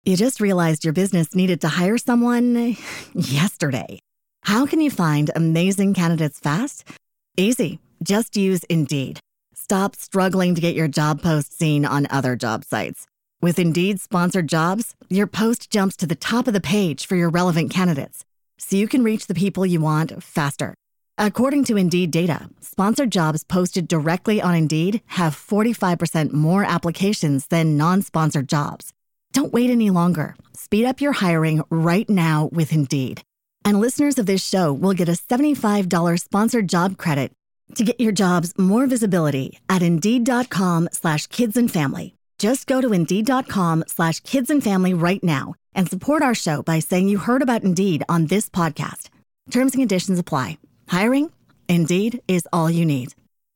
You just realized your business needed to hire someone yesterday. How can you find amazing candidates fast? Easy. Just use Indeed. Stop struggling to get your job post seen on other job sites. With Indeed sponsored jobs, your post jumps to the top of the page for your relevant candidates, so you can reach the people you want faster. According to Indeed data, sponsored jobs posted directly on Indeed have 45% more applications than non-sponsored jobs. Don't wait any longer. Speed up your hiring right now with Indeed. And listeners of this show will get a $75 sponsored job credit to get your jobs more visibility at Indeed.com/kidsandfamily. Just go to Indeed.com/kidsandfamily right now and support our show by saying you heard about Indeed on this podcast. Terms and conditions apply. Hiring? Indeed is all you need.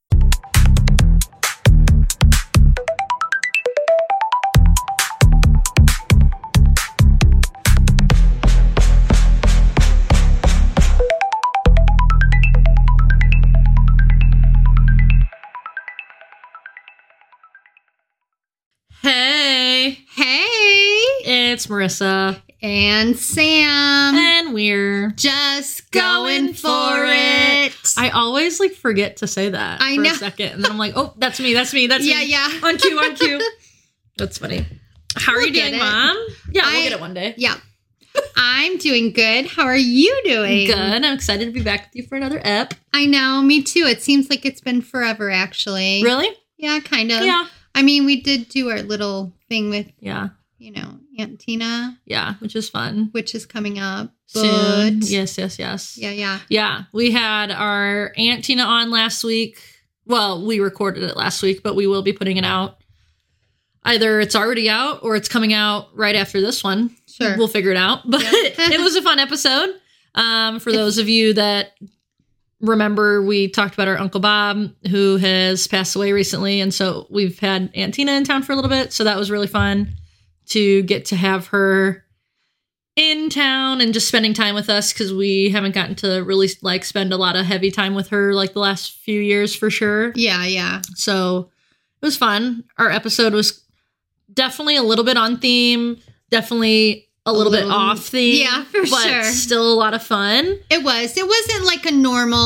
It's Marissa. And Sam. And we're just going for it. I always forget to say that I for know. a second. And then I'm like, oh, that's me. Yeah. On cue. That's funny. How are you doing, Mom? Yeah, we'll get it one day. Yeah. I'm doing good. How are you doing? Good. I'm excited to be back with you for another ep. I know. Me too. It seems like it's been forever, actually. Really? Yeah, kind of. Yeah. I mean, we did do our little thing with, Yeah. Aunt Tina. Yeah, which is fun. Which is coming up soon. But Yes. Yeah. Yeah, we had our Aunt Tina on last week. Well, we recorded it last week, but we will be putting it out. Either it's already out or it's coming out right after this one. Sure. We'll figure it out. But it was a fun episode. For those of you that remember, we talked about our Uncle Bob, who has passed away recently. And so we've had Aunt Tina in town for a little bit. So that was really fun to get to have her in town and just spending time with us, because we haven't gotten to really spend a lot of heavy time with her the last few years for sure. Yeah. So it was fun. Our episode was definitely a little bit on theme, definitely a little bit off theme. Yeah, for but sure. Still a lot of fun. It wasn't like a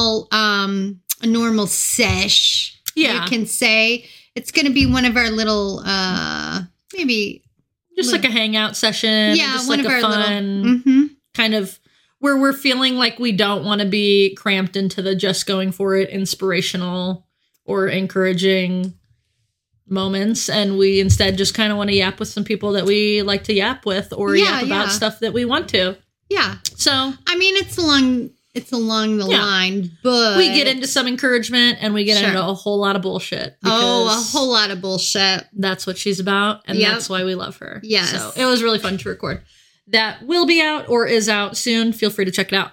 normal sesh. Yeah. You can say it's going to be one of our little, maybe Just like a hangout session. Yeah, just one like of a our fun little kind of where we're feeling like we don't want to be cramped into the just going for it inspirational or encouraging moments. And we instead just kind of want to yap with some people that we like to yap with, or yap about stuff that we want to. Yeah. So, I mean, it's along the line, but we get into some encouragement and we get into a whole lot of bullshit. A whole lot of bullshit. That's what she's about, and that's why we love her. Yes. So it was really fun to record. That will be out or is out soon. Feel free to check it out.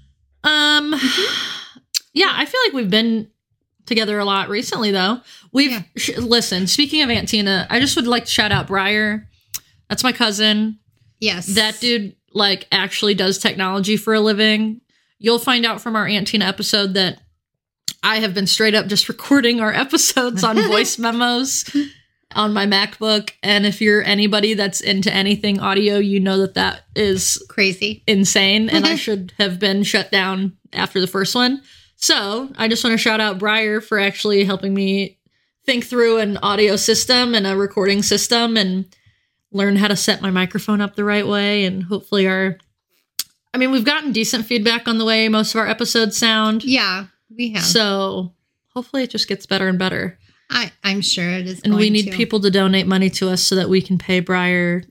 Yeah, I feel like we've been together a lot recently, though. Listen, speaking of Aunt Tina, I just would like to shout out Briar. That's my cousin. Yes. That dude, actually does technology for a living. You'll find out from our Aunt Tina episode that I have been straight up just recording our episodes on voice memos on my MacBook. And if you're anybody that's into anything audio, you know that is crazy, insane. And I should have been shut down after the first one. So I just want to shout out Briar for actually helping me think through an audio system and a recording system and learn how to set my microphone up the right way. And hopefully we've gotten decent feedback on the way most of our episodes sound. Yeah, we have. So hopefully it just gets better and better. I'm sure it is. And we need people to donate money to us so that we can pay Briar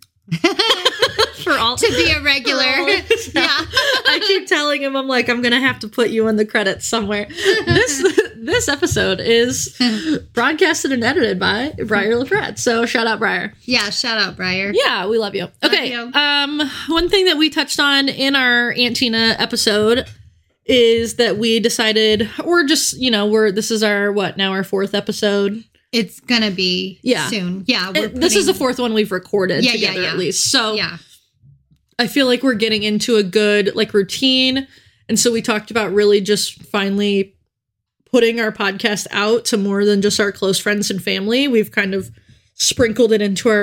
to be a regular. Yeah. I keep telling him, I'm going to have to put you in the credits somewhere. This episode is broadcasted and edited by Briar LaPrette. So shout out Briar. Yeah, shout out Briar. Yeah, we love you. Okay. One thing that we touched on in our Aunt Tina episode is that we decided, or just, this is our, our fourth episode. It's going to be soon. Yeah. This is the fourth one we've recorded together at least. So I feel like we're getting into a good routine. And so we talked about really just finally putting our podcast out to more than just our close friends and family. We've kind of sprinkled it into our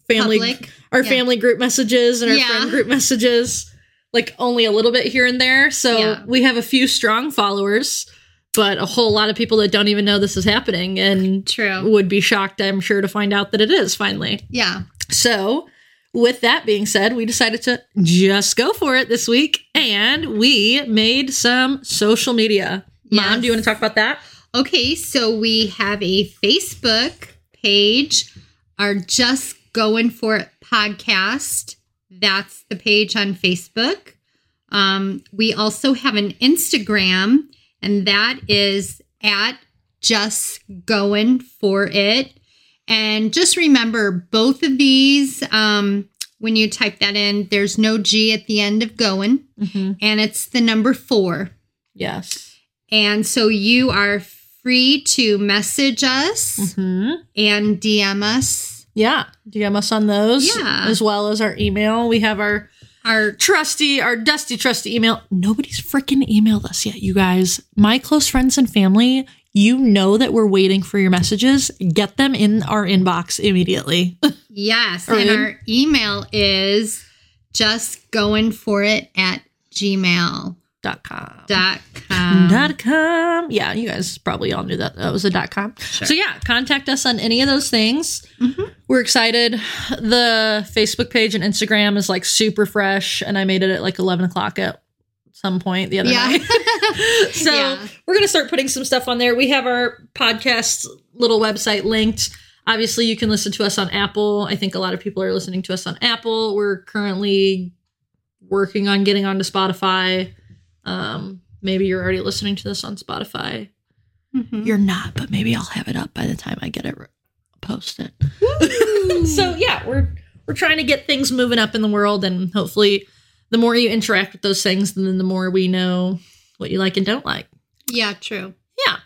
family, Public. our Yeah. family group messages and our Yeah. friend group messages, like only a little bit here and there. So Yeah. we have a few strong followers, but a whole lot of people that don't even know this is happening and True. would be shocked, I'm sure, to find out that it is finally. Yeah. So, with that being said, we decided to just go for it this week, and we made some social media. Mom, Yes. do you want to talk about that? Okay, so we have a Facebook page, our Just Going For It podcast. That's the page on Facebook. We also have an Instagram, and that is at Just Going For It. And just remember, both of these, when you type that in, there's no G at the end of going, and it's the number 4. Yes. And so you are free to message us and DM us. Yeah. DM us on those, Yeah. as well as our email. We have our dusty, trusty email. Nobody's freaking emailed us yet, you guys. My close friends and family, you know that we're waiting for your messages. Get them in our inbox immediately. Yes. Right. And our email is justgoingforit@gmail.com. .com. Yeah, you guys probably all knew that was a .com. So yeah, contact us on any of those things. We're excited. The Facebook page and Instagram is like super fresh, and I made it at like 11 o'clock at some point the other night. So Yeah. we're going to start putting some stuff on there. We have our podcast little website linked. Obviously, you can listen to us on Apple. I think a lot of people are listening to us on Apple. We're currently working on getting onto Spotify. Maybe you're already listening to this on Spotify. You're not, but maybe I'll have it up by the time I get it posted. So yeah, we're trying to get things moving up in the world, and hopefully the more you interact with those things, then the more we know what you like and don't like. Yeah, true. Yeah.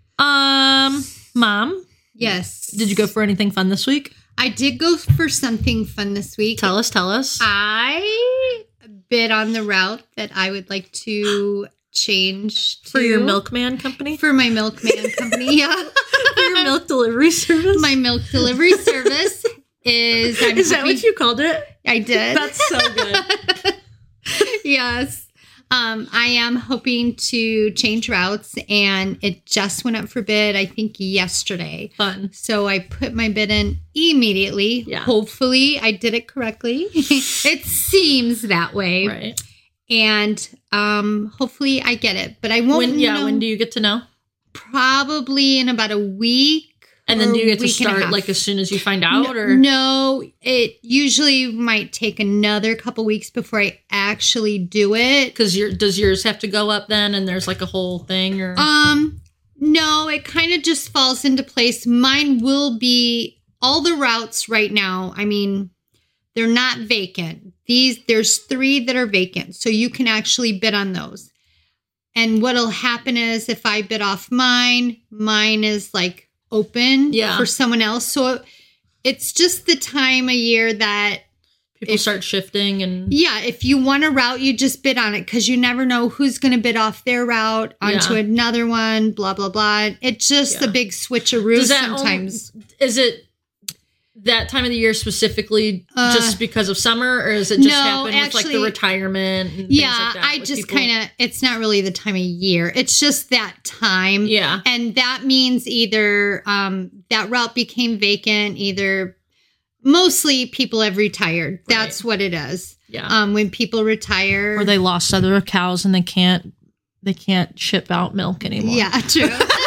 Mom, Yes. did you go for anything fun this week? I did go for something fun this week. Tell us. I bid on the route that I would like to change to. For your milkman company? For my milkman company, yeah. For your milk delivery service? My milk delivery service is... Is that what you called it? I did. That's so good. Yes. I am hoping to change routes, and it just went up for bid, I think, yesterday. Fun. So I put my bid in immediately. Yeah. Hopefully I did it correctly. It seems that way. Right. And hopefully I get it. But I won't know. When do you get to know? Probably in about a week. And then do you get to week and a start half. like as soon as you find out, or No, it usually might take another couple weeks before I actually do it. because does yours have to go up then, and there's like a whole thing, or No, it kind of just falls into place. Mine will be all the routes right now. I mean, they're not vacant. There's 3 that are vacant, so you can actually bid on those. And what'll happen is if I bid off mine is like open for someone else. So it's just the time of year that people start shifting, and if you want a route, you just bid on it, because you never know who's going to bid off their route onto another one, blah, blah, blah. It's just a big switcheroo sometimes. Is it that time of the year specifically just because of summer, or is it just happen with like the retirement and things like that? I just kind of, it's not really the time of year. It's just that time. Yeah. And that means either that route became vacant, either mostly people have retired. Right. That's what it is. Yeah. When people retire. Or they lost other cows and they can't ship out milk anymore. Yeah, true.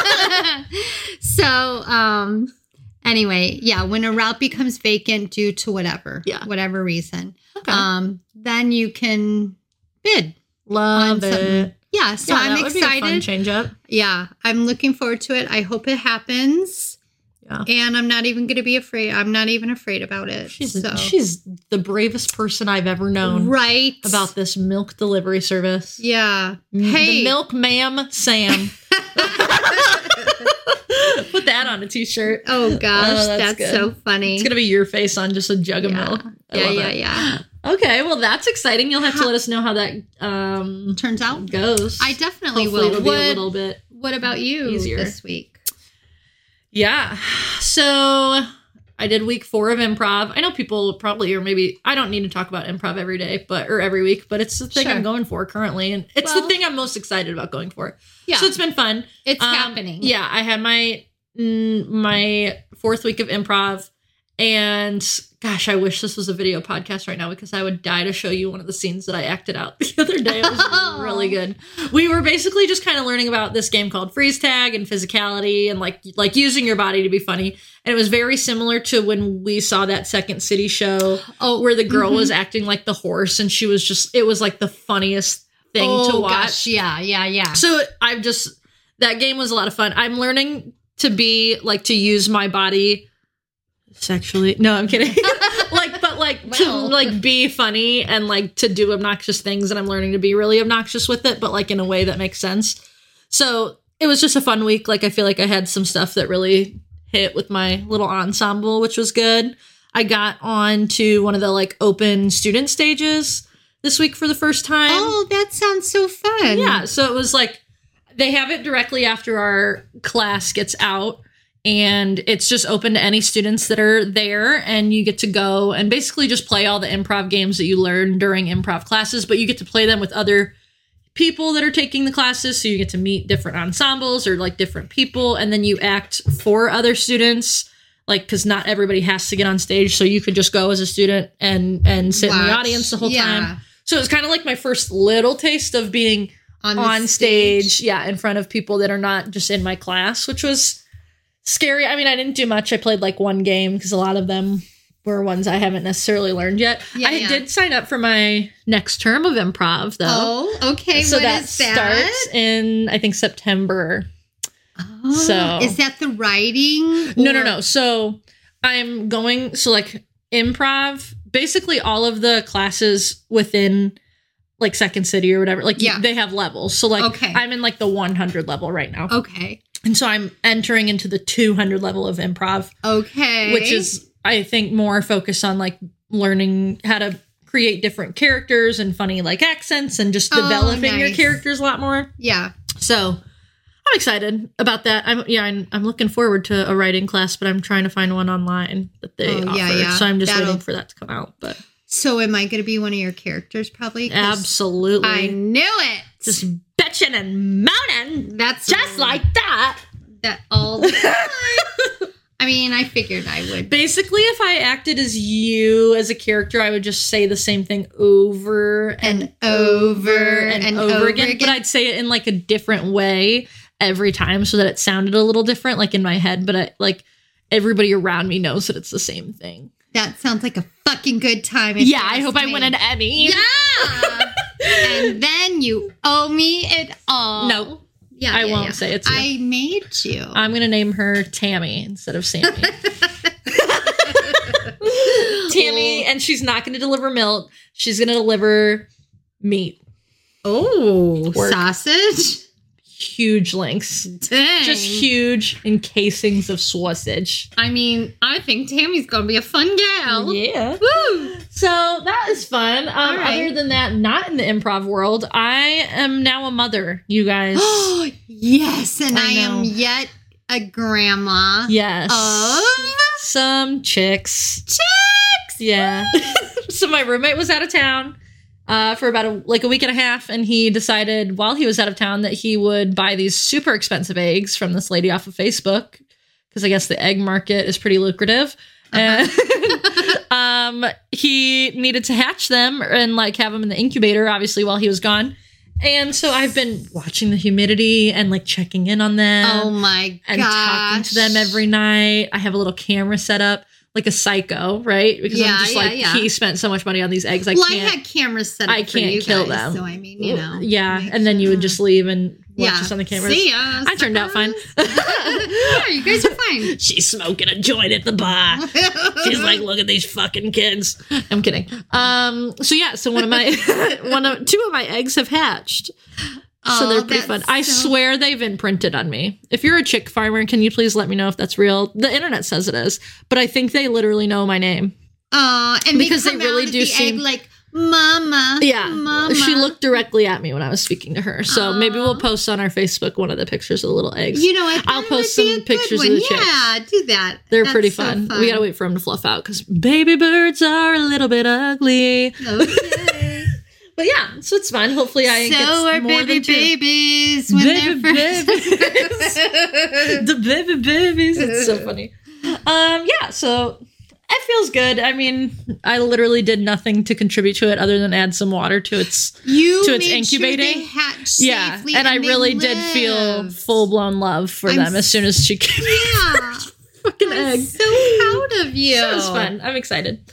So, anyway, when a route becomes vacant due to whatever reason, then you can bid. Love it. Yeah, so I'm that would be a fun excited. change up. Yeah, I'm looking forward to it. I hope it happens. Yeah. And I'm not even going to be afraid. I'm not even afraid about it. She's the bravest person I've ever known. Right. About this milk delivery service. Yeah. The Milk Ma'am Sam. Put that on a t-shirt. Oh gosh, that's good. so funny. It's gonna be your face on just a jug of milk. Yeah. Okay, well that's exciting. You'll have to let us know how that turns out. Goes. I definitely Hopefully will. It'll be a little bit. What about you easier this week? Yeah. So I did week 4 of improv. I know people probably, or maybe I don't need to talk about improv every day, or every week, but it's the thing I'm going for currently. And it's the thing I'm most excited about going for. Yeah. So it's been fun. It's happening. Yeah. I had my 4th week of improv, and gosh, I wish this was a video podcast right now because I would die to show you one of the scenes that I acted out the other day. It was really good. We were basically just kind of learning about this game called freeze tag and physicality and like using your body to be funny. And it was very similar to when we saw that Second City show where the girl was acting like the horse, and she was it was like the funniest thing to watch. Gosh, yeah. So that game was a lot of fun. I'm learning to use my body sexually. No, I'm kidding. To be funny and to do obnoxious things, and I'm learning to be really obnoxious with it, but in a way that makes sense. So it was just a fun week. I feel like I had some stuff that really hit with my little ensemble, which was good. I got on to one of the open student stages this week for the first time. Oh, that sounds so fun. Yeah. So it was they have it directly after our class gets out. And it's just open to any students that are there, and you get to go and basically just play all the improv games that you learn during improv classes, but you get to play them with other people that are taking the classes. So you get to meet different ensembles or different people, and then you act for other students, because not everybody has to get on stage. So you could just go as a student and sit in the audience the whole time. So it was kind of my first little taste of being on stage. Yeah, in front of people that are not just in my class, which was scary. I mean, I didn't do much. I played one game because a lot of them were ones I haven't necessarily learned yet. I did sign up for my next term of improv, though. Oh, okay. So that starts in, I think, September. Oh, so is that the writing? No. So I'm going, improv, basically all of the classes within Second City or whatever, they have levels. So I'm in the 100 level right now. Okay. And so I'm entering into the 200 level of improv. Okay. Which is, I think, more focused on learning how to create different characters and funny accents and just developing your characters a lot more. Yeah. So I'm excited about that. I'm looking forward to a writing class, but I'm trying to find one online that they offer. Yeah. So I'm just waiting for that to come out. But so am I going to be one of your characters probably? Absolutely. I knew it. Just bitching and moaning. That's just like that. That all the time. I mean, I figured I would. Basically, if I acted as you as a character, I would just say the same thing over and over again. But I'd say it in a different way every time so that it sounded a little different, in my head. But everybody around me knows that it's the same thing. That sounds like a fucking good time. Yeah, I hope I win an Emmy. Yeah. And then you owe me it all. No. Yeah, I won't say it's you. I made you. I'm going to name her Tammy instead of Sammy. Tammy, and she's not going to deliver milk. She's going to deliver meat. Oh, sausage? Huge links. Dang. Just huge encasings of sausage. I mean, I think Tammy's going to be a fun gal. Yeah. Woo! So that is fun. Other than that, not in the improv world, I am now a mother, you guys. Oh, yes. And I am yet a grandma. Yes. Of some chicks. Yeah. So my roommate was out of town for about a week and a half, and he decided while he was out of town that he would buy these super expensive eggs from this lady off of Facebook, because I guess the egg market is pretty lucrative. And he needed to hatch them and have them in the incubator, obviously, while he was gone. And so I've been watching the humidity and checking in on them. Oh my gosh. And talking to them every night. I have a little camera set up. Like a psycho, right? Because I'm just he spent so much money on these eggs. I had cameras set up. I can't kill them. So I mean, you know. Yeah, and then you would just leave and watch us on the cameras. See ya. I turned out fine. Yeah, you guys are fine. She's smoking a joint at the bar. She's like, look at these fucking kids. I'm kidding. So one of my two of my eggs have hatched. So they're pretty fun. I swear they've imprinted on me. If you're a chick farmer, can you please let me know if that's real? The internet says it is, but I think they literally know my name. And because they really do seem like Mama. Yeah, Mama. she looked directly at me when I was speaking to her. So maybe we'll post on our Facebook one of the pictures of the little eggs. You know what? I'll post some pictures of the chicks. Yeah, do that. They're pretty fun. We gotta wait for them to fluff out because baby birds are a little bit ugly. Okay. But yeah, so it's fine. Hopefully I get So are more baby than 2. babies when Baby they're first. The baby babies. It's so funny. Yeah, so it feels good. I mean, I literally did nothing to contribute to it other than add some water to its incubating. Sure they hatch yeah, safely and I really they did feel lived. full-blown love for them as soon as she came Yeah. fucking I'm egg. so proud of you. So it's fun. I'm excited.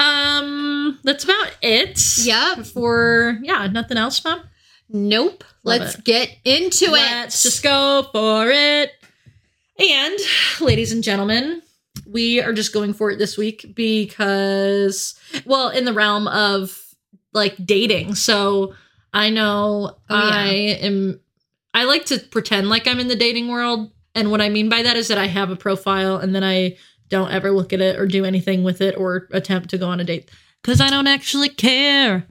That's about it. Yep. For nothing else, Mom? Nope. Love Let's it. get into Let's just go for it. And ladies and gentlemen, we are just going for it this week because, well, in the realm of like dating. So I know I like to pretend like I'm in the dating world. And what I mean by that is that I have a profile and then I don't ever look at it or do anything with it or attempt to go on a date because I don't actually care.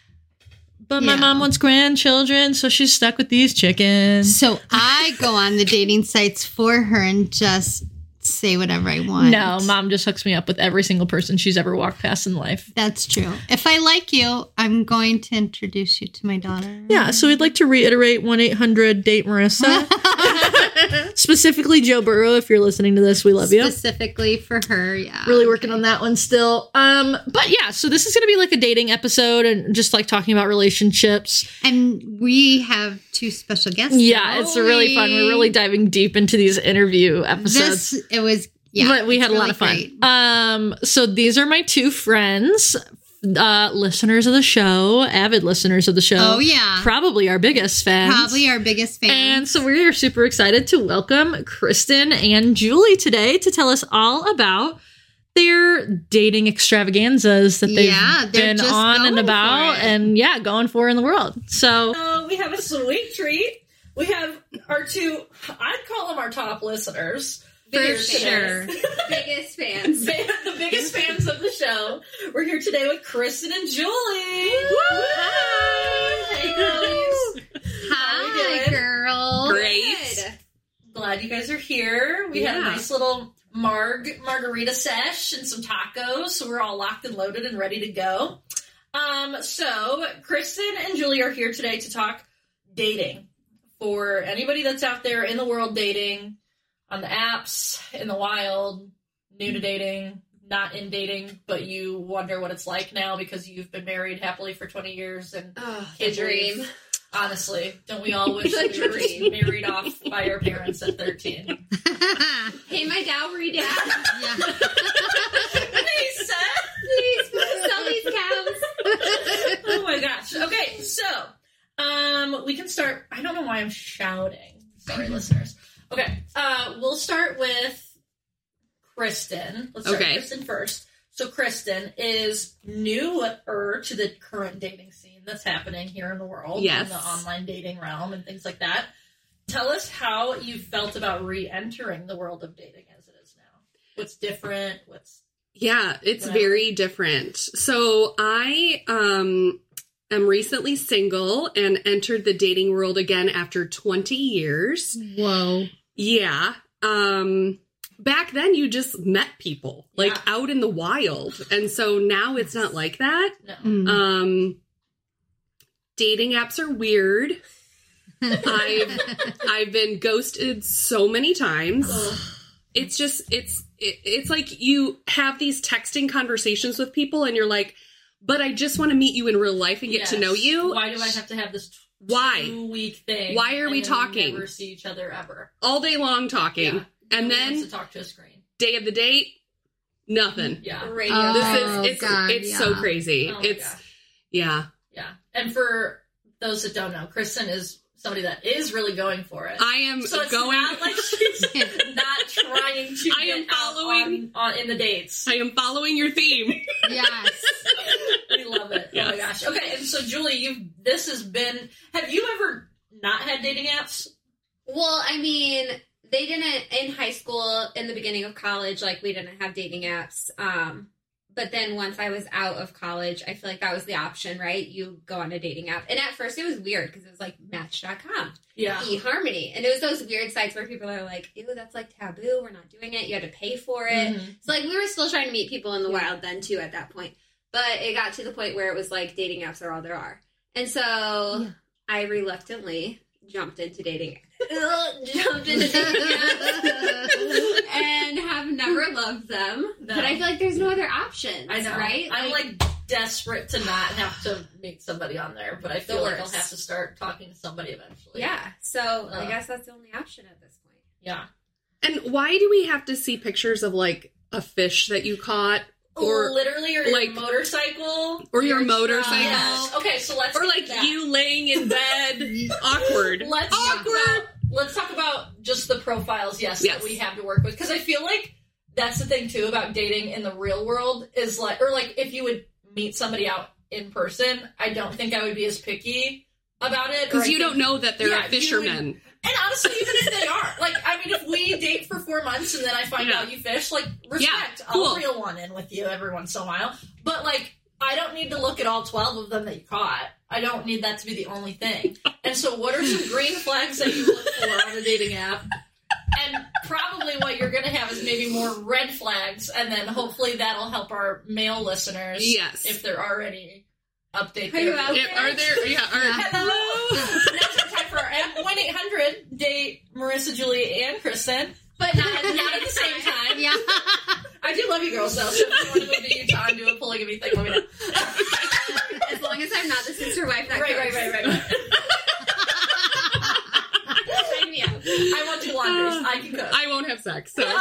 But my mom wants grandchildren, so she's stuck with these chickens. So I go on the dating sites for her and just say whatever I want. No, Mom just hooks me up with every single person she's ever walked past in life. That's true. If I like you, I'm going to introduce you to my daughter. Yeah, so we'd like to reiterate 1-800-DATE-MARISSA. Specifically Joe Burrow, if you're listening to this, we love you. Specifically for her, yeah. Really working on that one still. But yeah, so this is going to be like a dating episode and just like talking about relationships. And we have 2 special guests. Yeah, it's really fun. We're really diving deep into these interview episodes. But we had a lot of fun. So these are my 2 friends, listeners of the show, avid listeners of the show. Oh, yeah. Probably our biggest fans. And so we are super excited to welcome Kristen and Julie today to tell us all about their dating extravaganzas that they've been on and about and going for in the world. So we have a sweet treat. We have our 2, I'd call them our top listeners. For sure. Biggest fans. The biggest fans of the show. We're here today with Kristen and Julie. Hi. Hey, girls. Hi, girl. Great. Glad you guys are here. We had a nice little margarita sesh and some tacos, so we're all locked and loaded and ready to go. So Kristen and Julie are here today to talk dating. For anybody that's out there in the world dating, on the apps, in the wild, new to dating, not in dating, but you wonder what it's like now because you've been married happily for 20 years and the dream. Honestly, don't we all wish that we were married off by our parents at 13? Pay my dowry, Dad. Please, sir. Please sell these cows. Oh my gosh. Okay, so we can start. I don't know why I'm shouting. Sorry, listeners. Okay, we'll start with Kristen. Let's start with Kristen first. So Kristen is newer to the current dating scene that's happening here in the world, in the online dating realm and things like that. Tell us how you felt about re-entering the world of dating as it is now. What's different? It's very different. So I am recently single and entered the dating world again after 20 years. Whoa. Yeah. Back then you just met people like out in the wild. And so now it's not like that. No. Dating apps are weird. I've been ghosted so many times. It's just, it's like you have these texting conversations with people and you're like, but I just want to meet you in real life and get to know you. Why do I have to have this 2-week thing? Why are we talking? We never see each other ever. All day long talking. Yeah. And Nobody then wants to talk to a screen. Day of the date, nothing. Yeah. Radio. It's so crazy. Oh It's gosh. Yeah. And for those that don't know, Kristen is somebody that is really going for it. I am so it's going. not like she's not trying to I am get following out in the dates. I am following your theme. Yes. We love it. Yes. Oh my gosh. Okay, and so Julie, have you ever not had dating apps? Well, I mean, they didn't in high school, in the beginning of college, like we didn't have dating apps. but then once I was out of college, I feel like that was the option, right? You go on a dating app. And at first it was weird because it was like Match.com, eHarmony. And it was those weird sites where people are like, ew, that's like taboo. We're not doing it. You had to pay for it. So like we were still trying to meet people in the wild then too at that point. But it got to the point where it was like dating apps are all there are. And so I reluctantly jumped into dating and have never loved them. No. But I feel like there's no other options. I know. Right? I'm like desperate to not have to meet somebody on there, but I feel like I'll have to start talking to somebody eventually. Yeah. So I guess that's the only option at this point. Yeah. And why do we have to see pictures of like a fish that you caught? Or literally, or like, your motorcycle, or your motorcycle. Yes. Okay, so let's. Or like you laying in bed, awkward. Let's talk about just the profiles. Yes, that we have to work with, because I feel like that's the thing too about dating in the real world is like, or like if you would meet somebody out in person, I don't think I would be as picky about it because you don't know that they're a fisherman. And honestly, even if they are, like, I mean, if we date for 4 months and then I find out you fish, like, respect, I'll reel one in with you every once in a while. But, like, I don't need to look at all 12 of them that you caught. I don't need that to be the only thing. And so what are some green flags that you look for on a dating app? And probably what you're going to have is maybe more red flags, and then hopefully that'll help our male listeners. Yes. If they're already update. Are you out there? Are there? Yeah. Hello. Now's our time for 1-800 date Marissa, Julie, and Kristen, but not at the same time. Yeah. I do love you girls though. So if you want to move to Utah and do a polygamy thing, let me know. As long as I'm not the sister wife. That Right. Sign me up. I won't do laundries. I can cook. I won't have sex. So.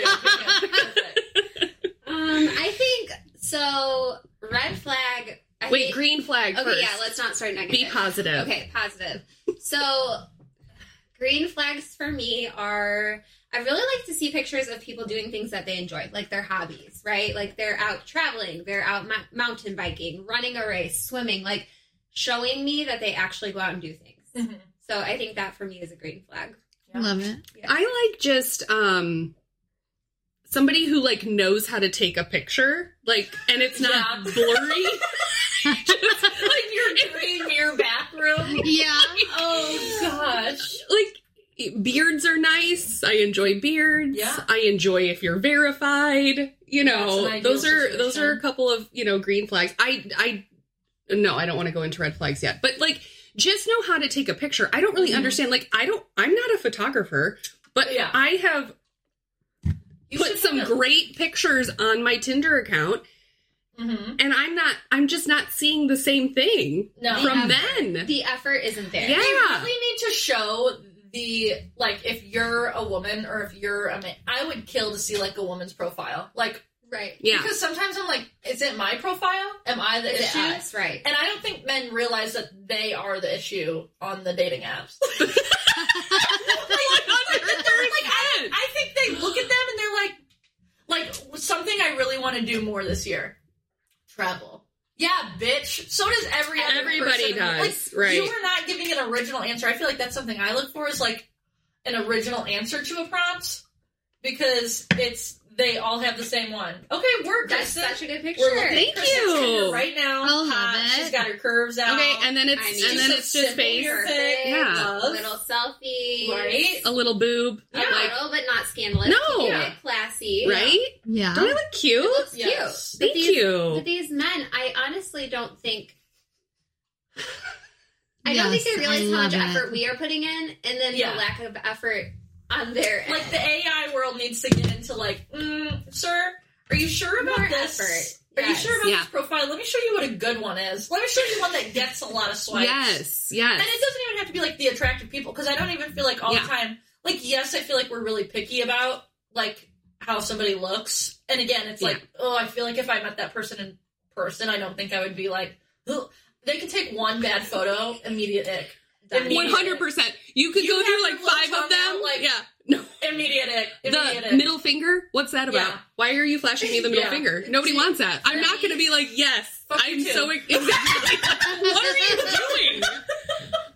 I think so. Red flag. Green flag Okay, first. yeah, let's not start negative. Be positive. Okay, positive. So, green flags for me are, I really like to see pictures of people doing things that they enjoy, like their hobbies, right? Like they're out traveling, they're out mountain biking, running a race, swimming, like showing me that they actually go out and do things. Mm-hmm. So, I think that for me is a green flag. Yeah. Love it. Yeah. I like just, somebody who like knows how to take a picture, like, and it's not blurry. Just like your dream mirror bathroom. Yeah. Oh gosh. Like beards are nice. I enjoy beards. Yeah. I enjoy if you're verified. You know, those are a couple of, you know, green flags. I don't want to go into red flags yet, but like just know how to take a picture. I don't really understand. Like I'm not a photographer, but I have put some great pictures on my Tinder account. Mm-hmm. And I'm just not seeing the same thing from men. The effort isn't there. Yeah. They really need to show like, if you're a woman or if you're a man, I would kill to see, like, a woman's profile. Like, right. Yeah. Because sometimes I'm like, is it my profile? Am I the issue? Us? Right. And I don't think men realize that they are the issue on the dating apps. I think they look at them and they're like, something I really want to do more this year. Travel. Yeah, bitch. So does everybody person. does, like, right? You are not giving an original answer. I feel like that's something I look for, is like an original answer to a prompt, because they all have the same one. Okay, That's such a good picture. Thank you. Right now, I'll have it. She's got her curves out. Okay, and then it's just face. Yeah, a little selfie, right? A little boob, a little, but not scandalous. No, keeping it classy, right? Yeah. Don't I look cute? It looks yes. cute. Thank you. But these men, I honestly don't think. I don't think they realize how much effort we are putting in, and then the lack of effort on their end. Like, the AI world needs to get into, like, sir, are you sure about more this? Effort. Are you sure about this profile? Let me show you what a good one is. Let me show you one that gets a lot of swipes. Yes. And it doesn't even have to be, like, the attractive people, because I don't even feel like all the time, like, yes, I feel like we're really picky about, like, how somebody looks. And again, it's like, I feel like if I met that person in person, I don't think I would be like, ugh. They can take one bad photo, immediate ick. 100%. You could go through like 5 of them. No. Immediate ick. The middle finger? What's that about? Yeah. Why are you flashing me the middle finger? Nobody wants that. I'm not going to be like, yes. I'm so exactly. What are you doing?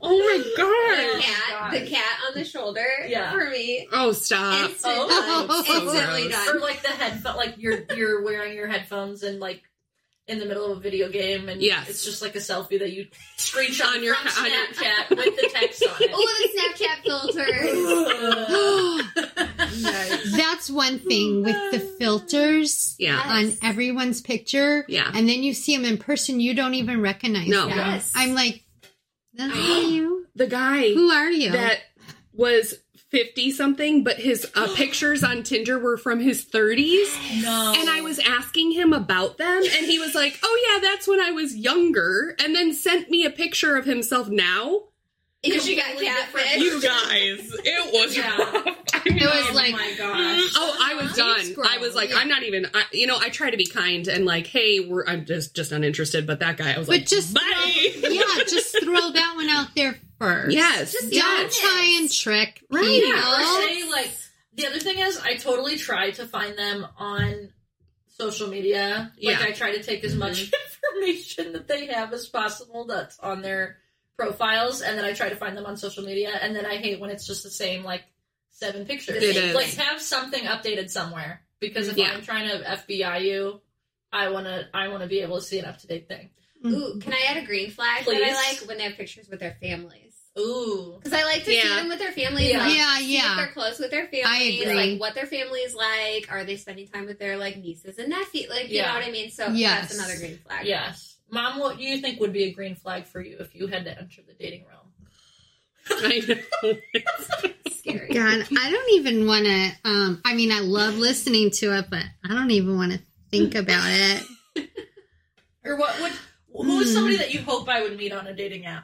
Oh my god. The cat on the shoulder for me. Oh, stop. Instantly done. Or like the headphone, like you're wearing your headphones and like in the middle of a video game, and it's just like a selfie that you screenshot on your Snapchat with the text on it. Oh, the Snapchat filters. Nice. That's one thing with the filters on everyone's picture. Yeah. And then you see them in person, you don't even recognize them. Yes. I'm like, that's you? The guy. Who are you? That was 50-something, but his pictures on Tinder were from his 30s. No. And I was asking him about them, and he was like, oh yeah, that's when I was younger, and then sent me a picture of himself now. Because you got catfish. You guys, it was rough. It was like, oh my gosh. Oh, I was done. I was like, I'm not even, I try to be kind and like, hey, I'm just uninterested, but that guy, I was like, just bye. just throw that one out there first. Yes. Just don't try and trick people. Or say, like, the other thing is, I totally try to find them on social media. Like, I try to take as much information that they have as possible that's on their profiles, and then I try to find them on social media, and then I hate when it's just the same, like, 7 pictures. It is. Like, have something updated somewhere, because if I'm trying to FBI you, I want to be able to see an up-to-date thing. Ooh, can I add a green flag Please? that I like when they have pictures with their families? Ooh. Because I like to see them with their families. Yeah. Like, Yeah, see if they're close with their families. I agree. Like, what their family's like. Are they spending time with their, like, nieces and nephews? Like, you know what I mean? So that's another green flag. Yes. Mom, what do you think would be a green flag for you if you had to enter the dating realm? I know. It's scary. God, I don't even want to, I mean, I love listening to it, but I don't even want to think about it. Or who is somebody that you hope I would meet on a dating app?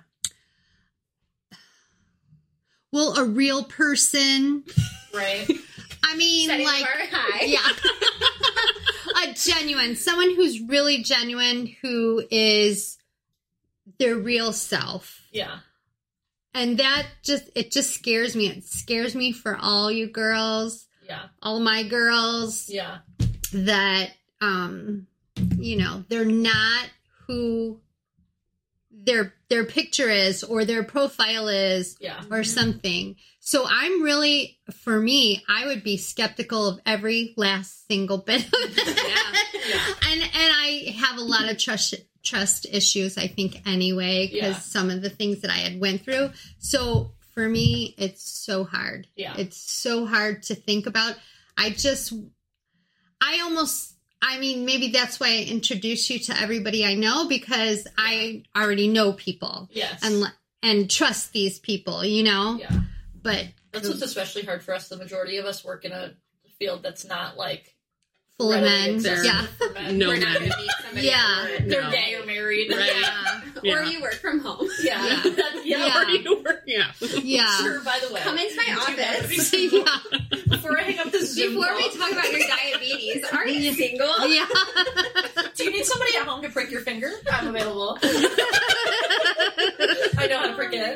Well, a real person. Right. I mean, Setting like, the bar high. yeah, a genuine, someone who's really genuine, who is their real self. Yeah. And that just scares me. It scares me for all you girls. Yeah. All my girls. Yeah. That, they're not who their picture is or their profile is or something. So I'm really, for me, I would be skeptical of every last single bit of it. Yeah. And I have a lot of trust issues, I think, anyway, because some of the things that I had went through. So for me, it's so hard. Yeah. It's so hard to think about. Maybe that's why I introduce you to everybody I know, because I already know people. Yes. And trust these people, Yeah. But that's what's especially hard for us. The majority of us work in a field that's not like full of men. Yeah. No We're not men. going to meet somebody. Yeah. They're gay or married. Right. Yeah. Or you work from home. Yeah. Or you work. Yeah. Yeah. Sure, by the way. Come into my office. Yeah. Before I hang up this Zoom Before call. we talk about your diabetes, are you single? Yeah. Do you need somebody at home to prick your finger? I'm available. I know how to prick it.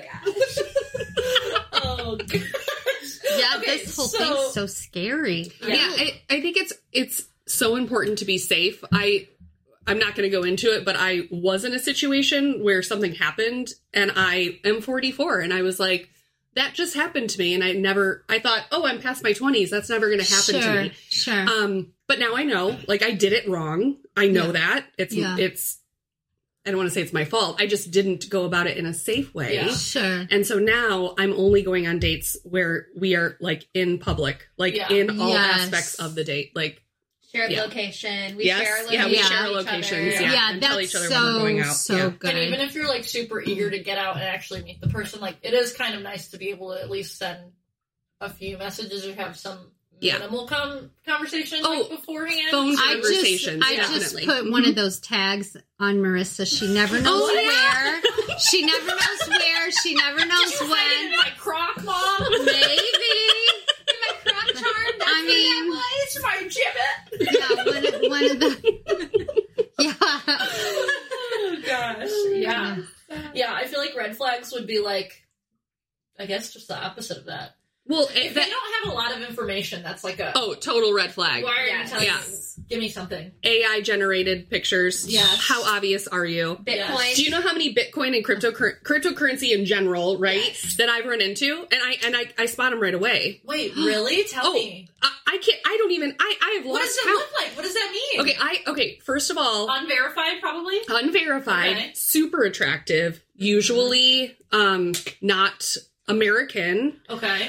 Oh, gosh. Yeah, Okay, this whole thing's so scary. Yeah, I think it's so important to be safe. I'm not going to go into it, but I was in a situation where something happened, and I am 44, and I was like, that just happened to me, and I thought, oh, I'm past my 20s. That's never going to happen to me. Sure. But now I know, like, I did it wrong. I know that. It's, I don't want to say it's my fault. I just didn't go about it in a safe way. Yeah. Sure. And so now I'm only going on dates where we are, like, in public, like, in all aspects of the date. Like, share the location. We yes. share locations. Yeah, we share locations. Yeah, and that's tell each other when we're going out. So good. And even if you're like super eager to get out and actually meet the person, like it is kind of nice to be able to at least send a few messages or have some minimal conversation like beforehand. Phone conversations. I just put one of those tags on Marissa. She never knows where. She never knows where. She never knows Did you when. find it in my crock, Mom? Maybe. My crock charm. That's I mean, It's my gibbet. yeah, one of the. Yeah. Oh gosh. Yeah. Yeah. I feel like red flags would be like, I guess, just the opposite of that. Well, if they don't have a lot of information, that's like a total red flag. Why are you telling me? Give me something. AI generated pictures. Yes. How obvious are you? Bitcoin. Yes. Do you know how many Bitcoin and cryptocurrency in general, right? Yes. That I've run into, and I spot them right away. Wait, really? Tell me. I can't. I don't even. I have lost. What does it look like? What does that mean? Okay. First of all, unverified, probably. Unverified. Okay. Super attractive. Usually, not American. Okay.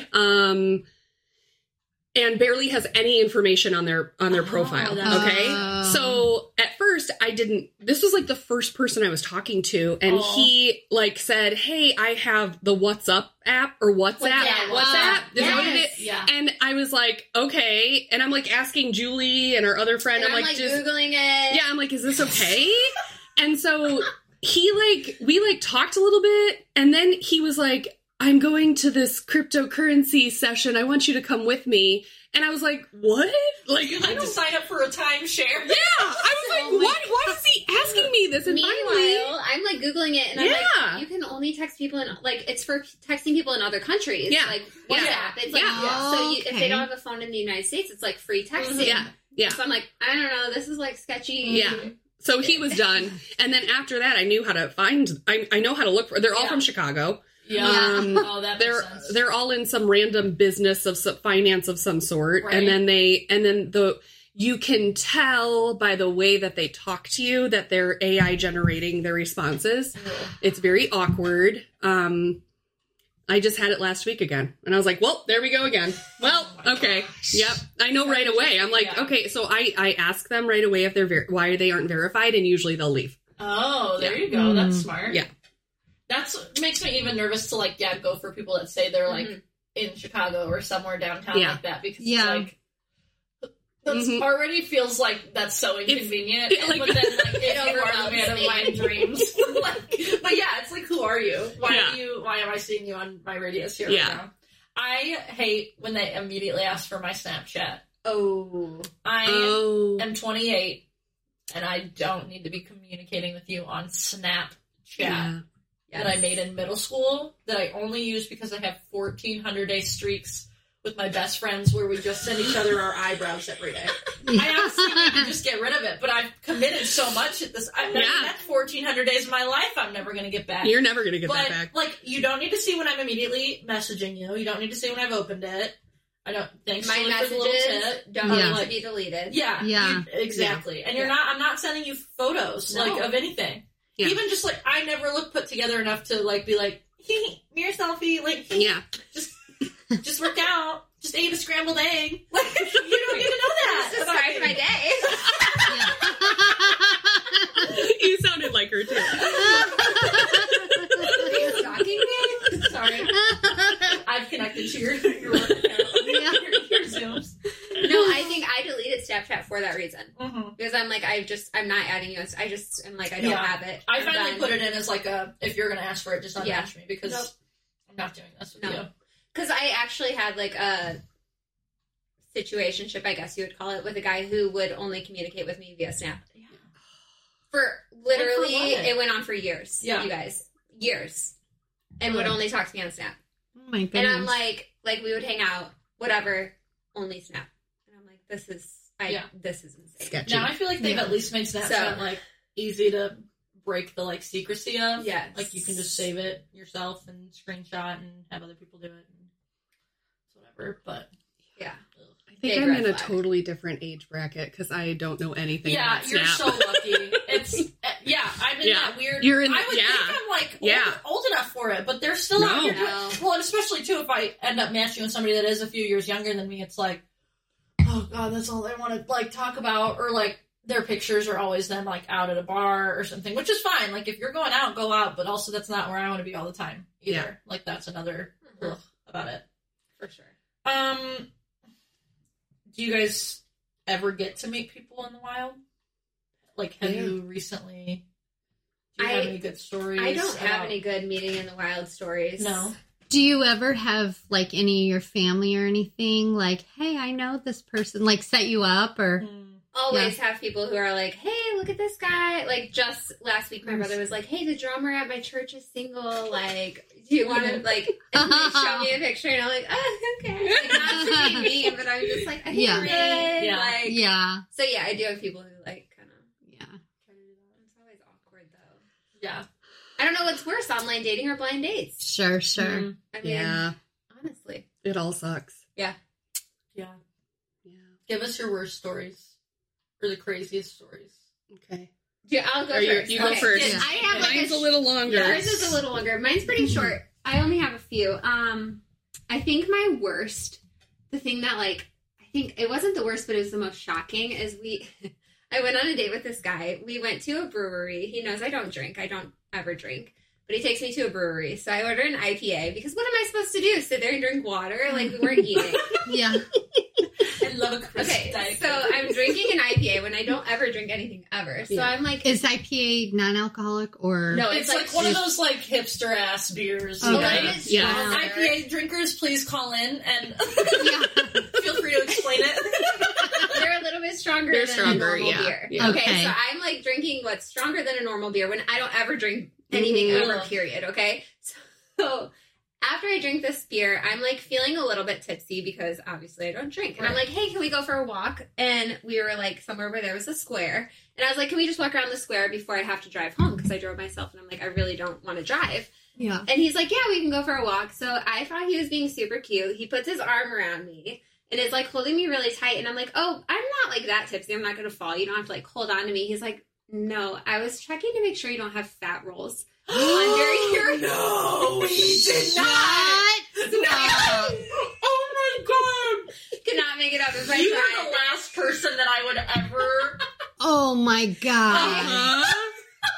And barely has any information on their profile. Okay. So at first this was like the first person I was talking to, and he like said, "Hey, I have the WhatsApp app or WhatsApp. WhatsApp. Is that what it is?" Yeah. And I was like, okay. And I'm like asking Julie and our other friend, and I'm like just Googling it. Yeah, I'm like, is this okay? And so we talked a little bit, and then he was like, I'm going to this cryptocurrency session. I want you to come with me. And I was like, what? Like, you like to sign up for a timeshare? Yeah. I was like, what? Why is he asking me this? And meanwhile, I'm like Googling it, and I'm like, you can only text people in, like, it's for texting people in other countries. Yeah. Like, WhatsApp. It's like, so if they don't have a phone in the United States, it's like free texting. Yeah. So I'm like, I don't know, this is like sketchy. Yeah. So he was done. And then after that, I knew how to find, I know how to look for, they're all from Chicago. Yeah. That makes sense. They're all in some random business of some finance of some sort. Right. And then you can tell by the way that they talk to you that they're AI generating their responses. It's very awkward. I just had it last week again. And I was like, well, there we go again. Well, okay. Gosh. Yep. I know right away. I'm like, okay, so I ask them right away if they're why they aren't verified, and usually they'll leave. Oh, there you go. That's smart. Yeah. That's makes me even nervous to go for people that say they're like in Chicago or somewhere downtown like that, because it's like that's already feels like that's so inconvenient. But then if you are the man of my dreams, but yeah, it's like, who are you? Why am I seeing you on my radius here right now? I hate when they immediately ask for my Snapchat. I am 28 and I don't need to be communicating with you on Snapchat. That I made in middle school, that I only use because I have 1,400-day streaks with my best friends where we just send each other our eyebrows every day. I honestly need to just get rid of it, but I've committed so much at this. That's 1,400 days of my life I'm never going to get back. You're never going to get that back. Like, you don't need to see when I'm immediately messaging you. You don't need to see when I've opened it. I don't. Thanks my Julie, messages for the little tip. Don't need to be deleted. Yeah. Exactly. And I'm not sending you photos of anything. Yeah. Even just I never look put together enough to be like, mirror selfie, just work out, just ate a scrambled egg. You don't even know that. Just described my day. You sounded like her too. Are you stalking me? Sorry. I've connected to your work account. Your Zooms. No, I think I deleted Snapchat for that reason. Because I'm like, I'm not adding you. I just am like, I don't have it. I finally put it in as if you're going to ask for it, just unmatch me, because I'm not doing this with you. Because I actually had a situationship, I guess you would call it, with a guy who would only communicate with me via Snap. Yeah. For literally, it went on for years. Yeah. You guys. Years. And would only talk to me on Snap. Oh my goodness. And I'm like we would hang out, whatever, only Snap. This is insane. Sketchy. Now I feel like they've at least made Snapchat easy to break the like secrecy of. Yes. Like you can just save it yourself and screenshot and have other people do it and whatever. But yeah. I think I'm in a totally different age bracket because I don't know anything about Snap. You're so lucky. It's I'm in that weird. You're in. I would think I'm old enough for it, but they're still out here. Well, and especially too if I end up matching with somebody that is a few years younger than me, it's like, oh god, that's all they want to talk about, or their pictures are always them out at a bar or something, which is fine. If you're going out, go out, but also that's not where I want to be all the time either. Yeah. That's another about it for sure. Do you guys ever get to meet people in the wild? Have you recently? Do you have any good stories? I don't have any good meeting in the wild stories. No. Do you ever have any of your family or anything hey, I know this person, set you up or? always have people who are like, hey, look at this guy. Like, just last week, my brother was like, hey, the drummer at my church is single. Like, do you want to, like, and he showed me a picture, and I'm like, oh, okay. Like, not to be mean, but I'm just like, I think we're good. Yeah. Like, Yeah. So, yeah, I do have people who, like, kind of. Yeah. It's always awkward, though. Yeah. I don't know what's worse, online dating or blind dates. Sure. Mm-hmm. I mean, honestly. It all sucks. Yeah. Yeah. Yeah. Give us your worst stories. Or the craziest stories. Okay. Yeah, I'll go Or first. you go first. Yeah. I have like Mine's a little longer. Yours is a little longer. Mine's pretty short. I only have a few. I think my worst, the thing that like, I think it wasn't the worst, but it was the most shocking is I went on a date with this guy. We went to a brewery. He knows I don't drink. I don't ever drink. But he takes me to a brewery. So I ordered an IPA because what am I supposed to do? Sit there and drink water? Like we weren't eating. Yeah. I love a crisp Okay, diet. so I'm drinking an IPA when I don't ever drink anything ever. So I'm like, Is IPA non-alcoholic or? no, It's like one of those like hipster ass beers, Okay. right? Yeah. IPA drinkers, please call in and Yeah. feel free to explain it. they're a little bit stronger They're than stronger, a normal yeah. beer. Yeah. Okay, Okay. so I'm like drinking what's stronger than a normal beer when I don't ever drink anything ever, period. Okay, so after I drink this beer, I'm like feeling a little bit tipsy because obviously I don't drink. And I'm like, hey, can we go for a walk? And we were like somewhere where there was a square. And I was like, can we just walk around the square before I have to drive home? Because I drove myself and I'm like, I really don't want to drive. Yeah. And he's like, yeah, we can go for a walk. So I thought he was being super cute. He puts his arm around me and is like holding me really tight. And I'm like, oh, I'm not like that tipsy. I'm not going to fall. You don't have to like hold on to me. He's like, no, I was checking to make sure you don't have fat rolls under your... No, he did not. What? Oh my god. Could not make it up if I You tried. are the last person that I would ever... Oh my God. Uh-huh.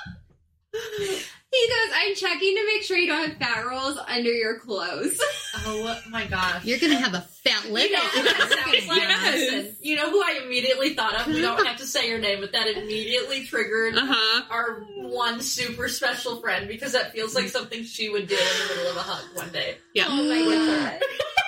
He goes, I'm checking to make sure you don't have fat rolls under your clothes. Oh my gosh. You're going to have a fat lip. You know who that sounds like? Yes. Listen, you know who I immediately thought of? We don't have to say your name, but that immediately triggered Uh-huh. our one super special friend because that feels like something she would do in the middle of a hug one day. Yeah. Oh my god.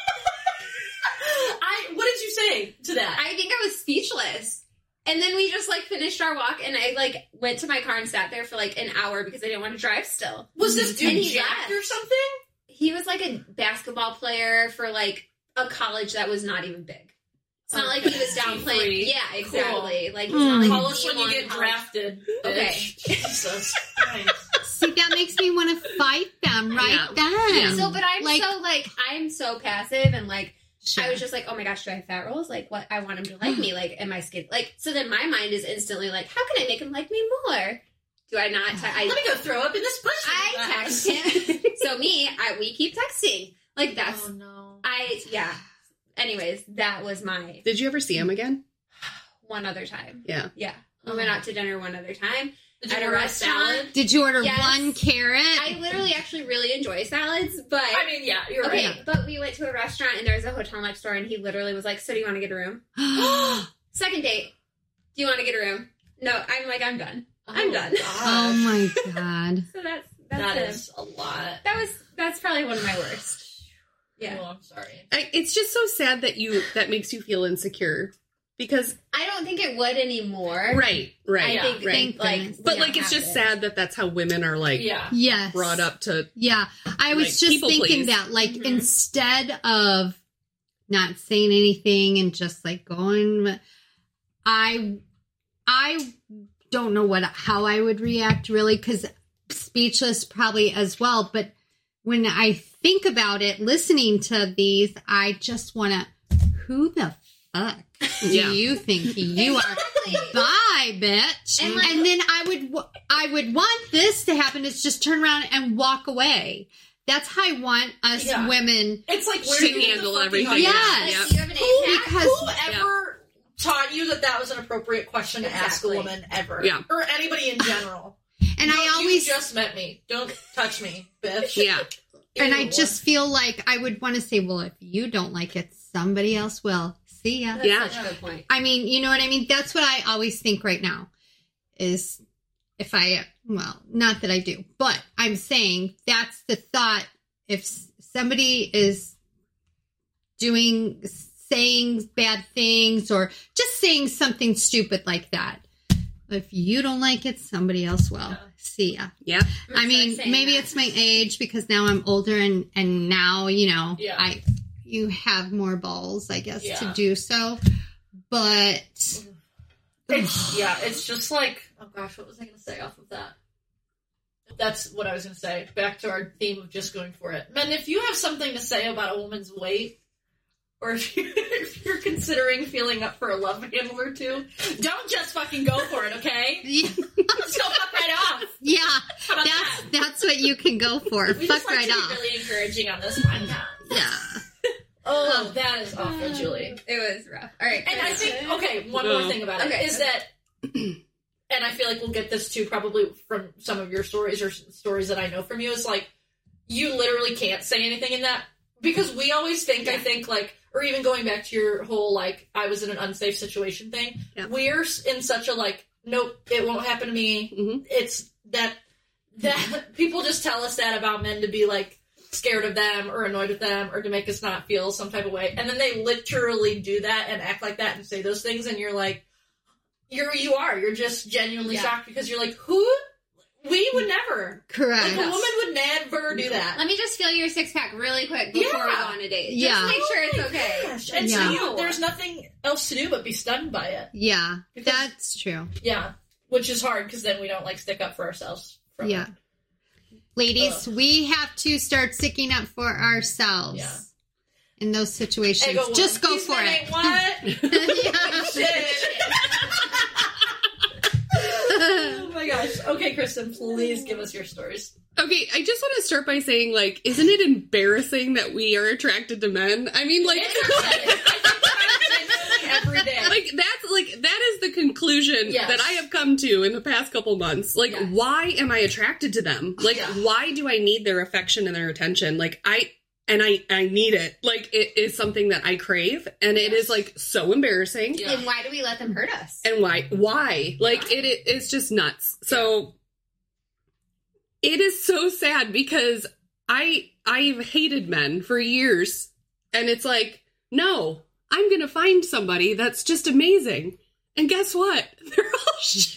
What did you say to that? I think I was speechless. And then we just like finished our walk and I like went to my car and sat there for like an hour because I didn't want to drive still. Was this And dude he jacked left. or something? He was like a basketball player for like a college that was not even big. It's not like he was downplaying. D3. Yeah, exactly. Cool. Like he's not like Call a us when you D1 get college. drafted. Okay. Bitch. Jesus Christ. See, that makes me want to fight them right then. Yeah. So, but I'm so passive and like, Sure. I was just like, oh my gosh, do I have fat rolls? Like, what? I want him to like me. Like, am I skinny? Like, so then my mind is instantly like, how can I make him like me more? Do I not? Let me go throw up in this bush. I text him. So we keep texting. Like, that's, Oh no. yeah. Anyways, that was my Did you ever see him again? one other time. Yeah. Yeah. We went out to dinner one other time. Did you At a order a restaurant. salad? Did you order Yes. one carrot? I literally actually really enjoy salads, but I mean, yeah, you're okay, right. but we went to a restaurant and there was a hotel next door and he literally was like, so do you want to get a room? Second date, do you want to get a room? No, I'm like, I'm done. I'm done. Oh my God. So that's That it. is a lot. That's probably one of my worst. Yeah. Oh, I'm sorry. It's just so sad that makes you feel insecure because I don't think it would anymore. right, I Yeah. think Thank like goodness. but we like don't it's have just it. sad that that's how women are like Yeah. Yes. brought up to. Yeah. I was Like, just people thinking please. that, like, Mhm. instead of not saying anything and just like going, I don't know how I would react really, because speechless probably as well. But when I think about it, listening to these, I just want to, who the fuck do Yeah. you think you are? Bye, bitch. And, And, like- then I would want this to happen. Is just turn around and walk away. That's how I want us Yeah. women. It's like where To do you get the handle fucking everything. hug? Yes. Like, do you have an Who, eight-pack? Because- whoever taught you that was an appropriate question to ask a Exactly. woman ever? Yeah. Or anybody in general. And No, I always You just met me. Don't touch me, bitch. Yeah. and I Ew. just feel like I would want to say, well, if you don't like it, somebody else will. See ya. That's Yeah. such a good point. I mean, you know what I mean? That's what I always think right now is if not that I do, but I'm saying that's the thought. If somebody is saying bad things or just saying something stupid like that. If you don't like it, somebody else will. Yeah. See ya. Yeah. I mean, maybe it's my age because now I'm older and now, you know, you have more balls, I guess, to do so. But it's just like, oh gosh, what was I going to say off of that? That's what I was going to say. Back to our theme of just going for it. Men, if you have something to say about a woman's weight, or if you're considering feeling up for a love handle or two, don't just fucking go for it, okay? Just go fuck right off. Yeah, that's what you can go for. We fuck just like right to off. Be really encouraging on this podcast. Yeah. Oh, that is awful, Julie. It was rough. All right. And I think, one more thing about it is that, and I feel like we'll get this too probably from some of your stories or stories that I know from you, is like, you literally can't say anything in that, because we always think, I think, like, or even going back to your whole, like, I was in an unsafe situation thing, we're in such a, like, nope, it won't happen to me. Mm-hmm. It's that people just tell us that about men to be, like, scared of them or annoyed with them or to make us not feel some type of way. And then they literally do that and act like that and say those things, and you're like, you're just genuinely shocked, because you're like, who? We would never. Correct. Like, a woman would never do that. Let me just feel your six pack really quick before we go on a date. Just make sure it's okay. Gosh. And so there's nothing else to do but be stunned by it. Yeah, that's true. Yeah, which is hard because then we don't, like, stick up for ourselves. It. Ladies, we have to start sticking up for ourselves in those situations. Just go for it. What? Oh my gosh. Okay, Kristen, please give us your stories. Okay, I just want to start by saying, like, isn't it embarrassing that we are attracted to men? I mean, like, every day. That is the conclusion that I have come to in the past couple months. Like, why am I attracted to them? Like, why do I need their affection and their attention? Like, I need it. Like, it is something that I crave, and it is, like, so embarrassing. Yeah. And why do we let them hurt us? And why? Like, it's just nuts. So, it is so sad because I've hated men for years, and it's like, no, I'm gonna find somebody that's just amazing. And guess what? They're all shit.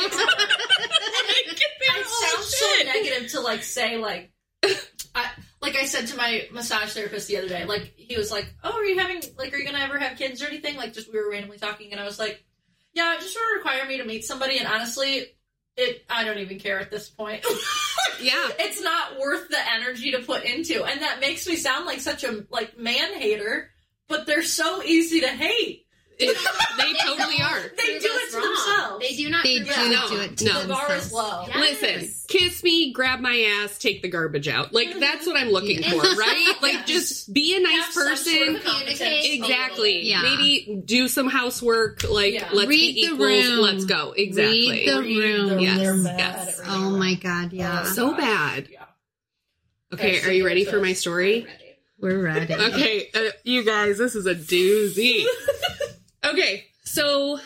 It sounds so negative to, like, say, like, like I said to my massage therapist the other day, like, he was like, oh, are you gonna ever have kids or anything? Like, just, we were randomly talking, and I was like, yeah, it just would require me to meet somebody, and honestly, I don't even care at this point. It's not worth the energy to put into, and that makes me sound like such a, like, man hater, but they're so easy to hate. They totally are. They do it to themselves. They do not. They do it to themselves. The bar is low. Yes. Listen, kiss me, grab my ass, take the garbage out. Like, that's what I'm looking for, right? Like, just be a nice person. Exactly. Yeah. Maybe do some housework. Like, let's read be equals. room. Let's go. Exactly. Read the room. Yes. Oh my God. Yeah. So bad. Yeah. Okay, are you ready for my story? We're ready. Okay, you guys, this is a doozy. Okay, so,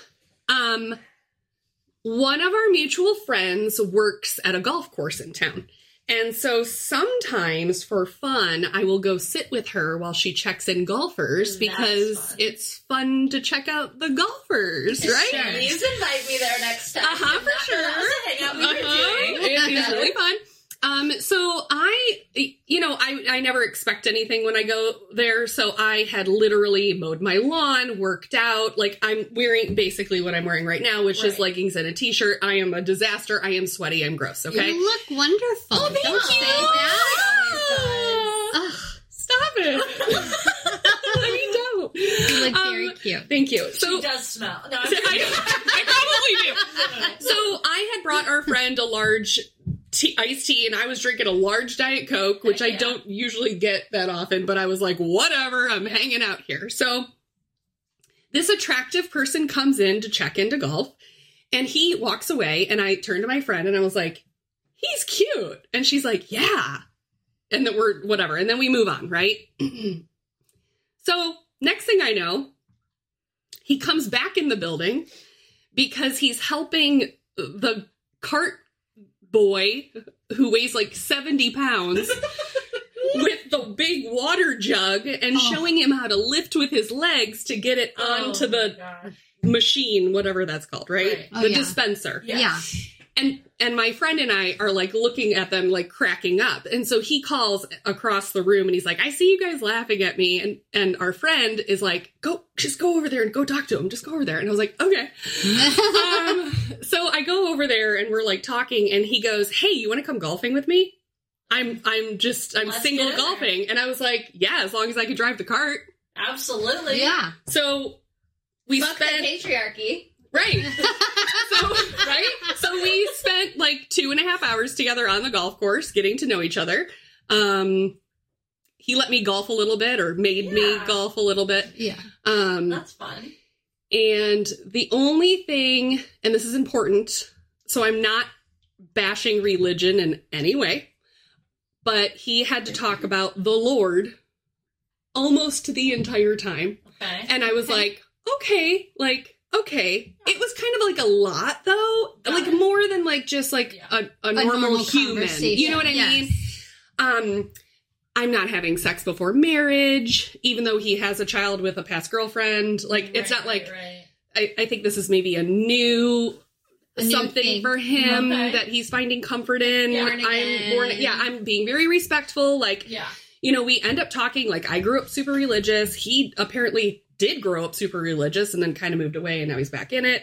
one of our mutual friends works at a golf course in town. And so sometimes for fun, I will go sit with her while she checks in golfers because it's fun to check out the golfers, right? Sure. Please invite me there next time. For sure. Hang out with It is really fun. So I never expect anything when I go there. So I had literally mowed my lawn, worked out. Like, I'm wearing basically what I'm wearing right now, which is leggings and a t-shirt. I am a disaster. I am sweaty. I'm gross. Okay. You look wonderful. Oh, thank Don't you. say that. Stop it. I mean, don't. You look very cute. Thank you. So she does smell. No, I probably do. So I had brought our friend a large iced tea, and I was drinking a large Diet Coke, which I don't usually get that often, but I was like, whatever, I'm hanging out here. So this attractive person comes in to check into golf, and he walks away, and I turned to my friend, and I was like, he's cute. And she's like, yeah. And then we're whatever. And then we move on, right? So next thing I know, he comes back in the building because he's helping the cart boy who weighs like 70 pounds with the a big water jug and showing him how to lift with his legs to get it onto the machine, whatever that's called, right? The dispenser. Yeah. And my friend and I are like looking at them like cracking up. And so he calls across the room and he's like, I see you guys laughing at me. And our friend is like, just go over there and go talk to him. Just go over there. And I was like, okay. So I go over there and we're like talking and he goes, hey, you want to come golfing with me? I'm single golfing. And I was like, yeah, as long as I could drive the cart. Absolutely. Yeah. So we Fuck spent the patriarchy. Right. So we spent like 2.5 hours together on the golf course getting to know each other. He let me golf a little bit or made me golf a little bit. Yeah. That's fun. And the only thing, and this is important, so I'm not bashing religion in any way, but he had to talk about the Lord almost the entire time. Okay. And I was like, okay. It was kind of like a lot though. Like more than like just like a normal human. You know what I mean? I'm not having sex before marriage, even though he has a child with a past girlfriend. Like it's not like I think this is maybe a new something thing for him that he's finding comfort in. I'm being very respectful. Like you know, we end up talking like I grew up super religious. He apparently did grow up super religious and then kind of moved away and now he's back in it.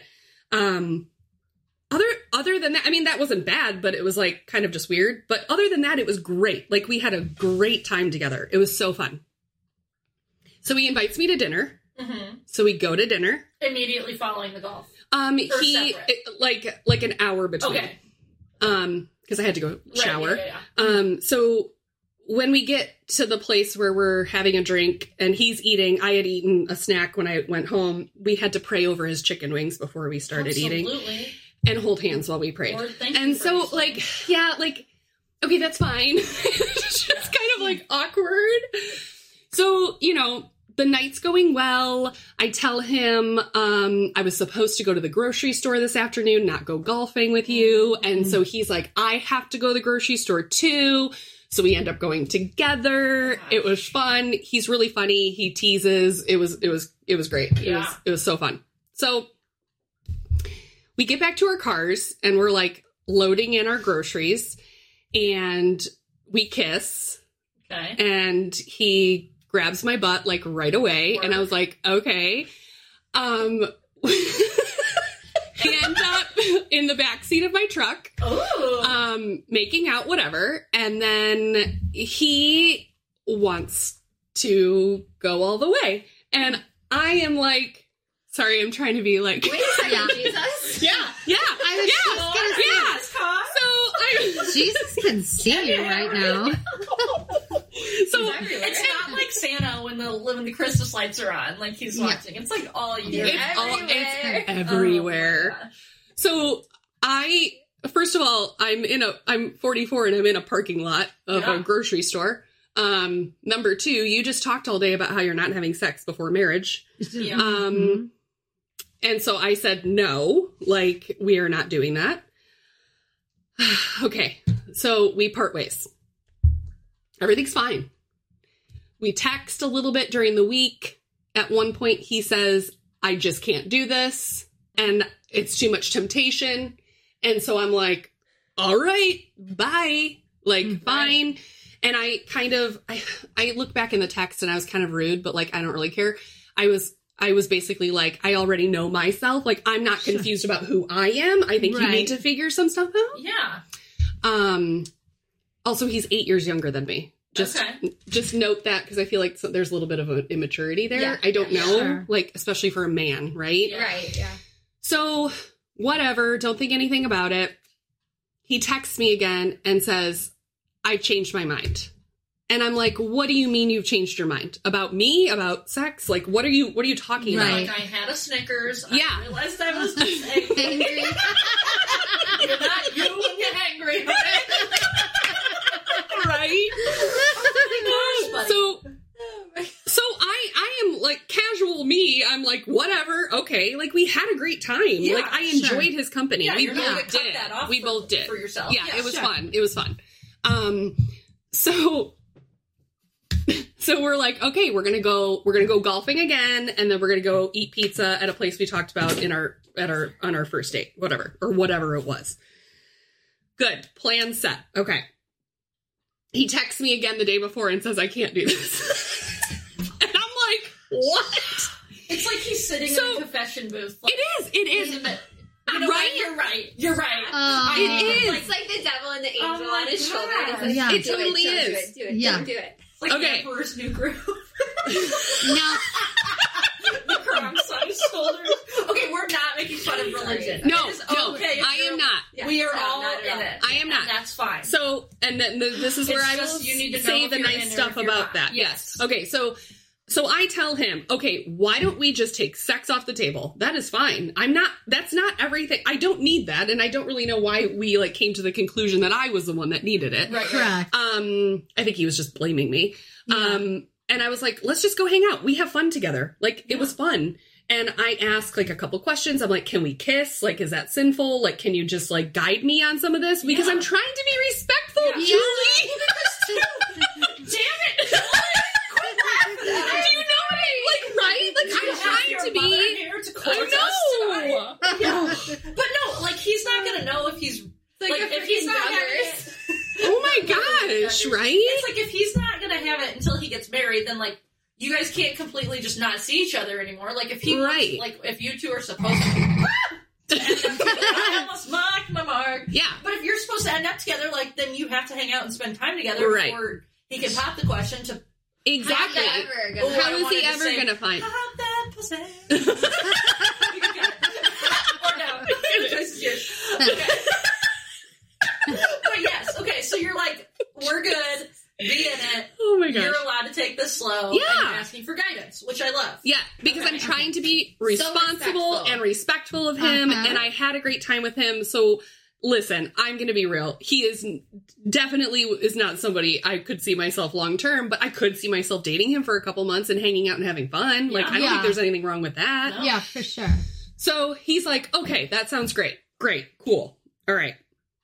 Other than that, I mean, that wasn't bad, but it was like kind of just weird. But other than that, it was great. Like we had a great time together. It was so fun. So he invites me to dinner. Mm-hmm. So we go to dinner. Immediately following the golf. Like an hour between. Okay. Because I had to go shower. So when we get to the place where we're having a drink and he's eating, I had eaten a snack when I went home. We had to pray over his chicken wings before we started eating and hold hands while we prayed. Lord, and so okay, that's fine. It's just kind of like awkward. So, you know, the night's going well. I tell him I was supposed to go to the grocery store this afternoon, not go golfing with you. And so he's like, I have to go to the grocery store too. So we end up going together. It was fun. He's really funny. He teases. It was great. It was so fun. So we get back to our cars and we're like loading in our groceries and we kiss. Okay. And he grabs my butt like right away. And I was like, okay. We end up in the backseat of my truck, making out, whatever. And then he wants to go all the way. And I am like, sorry, I'm trying to be like... Wait a second, Jesus? Yeah. Jesus can see you right now. So it's not like Santa when the Christmas lights are on, like he's watching. It's like all year. It's everywhere. So first of all, I'm 44 and I'm in a parking lot of a grocery store. Number two, you just talked all day about how you're not having sex before marriage. And so I said, no, like we are not doing that. Okay. So we part ways. Everything's fine. We text a little bit during the week. At one point, he says, I just can't do this. And it's too much temptation. And so I'm like, all right, bye. Like, fine. And I look back in the text and I was kind of rude, but like, I don't really care. I was basically like, I already know myself. Like, I'm not confused about who I am. I think you need to figure some stuff out. Yeah. Also, he's 8 years younger than me. Just note that because I feel like there's a little bit of an immaturity there. Yeah, I don't know, like, especially for a man, right? Yeah. Right, yeah. So, whatever, don't think anything about it. He texts me again and says, I changed my mind. And I'm like, what do you mean you've changed your mind? About me? About sex? Like, what are you talking about? Like, I had a Snickers. Yeah. I realized I was just angry. You're not you when you're angry. Right? Oh my gosh, so I am like casual me. I'm like, whatever. Okay. Like we had a great time. Yeah, like I enjoyed his company. Yeah, we both did. That off we both did for yourself. Yeah, it was fun. It was fun. So So we're like, okay, we're gonna go golfing again, and then we're gonna go eat pizza at a place we talked about on our first date, whatever it was. Good. Plan set. Okay. He texts me again the day before and says I can't do this. And I'm like, what? It's like he's sitting in a confession booth. Like, it is. You know right? You're right. It is. It's like the devil and the angel on his shoulder. Like, Yeah. It totally is. Do it. Yeah. Don't do it. Like Okay. the Emperor's New Groove. No. The cross on his shoulders. Okay, we're not making fun of religion. No, It is no, okay if I am you're- not. Yeah, we are no, all not at in all. it. I am not. And that's fine. So, and then this is where It's I will just you need to know say if the you're in nice or stuff if you're about not. that. Yes. Okay, so I tell him, okay, why don't we just take sex off the table? That is fine. That's not everything. I don't need that. And I don't really know why we like came to the conclusion that I was the one that needed it. Right. Correct. I think he was just blaming me. Yeah. And I was like, let's just go hang out. We have fun together. Like, it was fun. And I asked like a couple questions. I'm like, can we kiss? Like, is that sinful? Like, can you just like guide me on some of this? Because I'm trying to be respectful, Julie. Damn it! Do you know what right? Like, I'm trying to be. Here to I know. Yeah. But no, like he's not gonna know if he's Like a if he's freaking not having Duggars. it. Oh my gosh, right? It's like if he's not gonna have it until he gets married, then like you guys can't completely just not see each other anymore. Like if he Right. like if you two are supposed to I almost mocked my mark. Yeah. But if you're supposed to end up together, like then you have to hang out and spend time together Right. before he can pop the question to Exactly. How's that ever gonna Oh, How I is wanted he to ever say, going to find? pop that pussy. Or no. Choice is yours. Okay. But yes, okay, so you're like, we're good, be in it. Oh my gosh. You're allowed to take this slow. Yeah. And you're asking for guidance, which I love. Yeah, because I'm trying to be responsible respectful. and respectful of him, and I had a great time with him. So, listen, I'm going to be real. He is definitely is not somebody I could see myself long term, but I could see myself dating him for a couple months and hanging out and having fun. Like, I don't Yeah. think there's anything wrong with that. No. Yeah, for sure. So he's like, okay, that sounds great. Great. Cool. All right.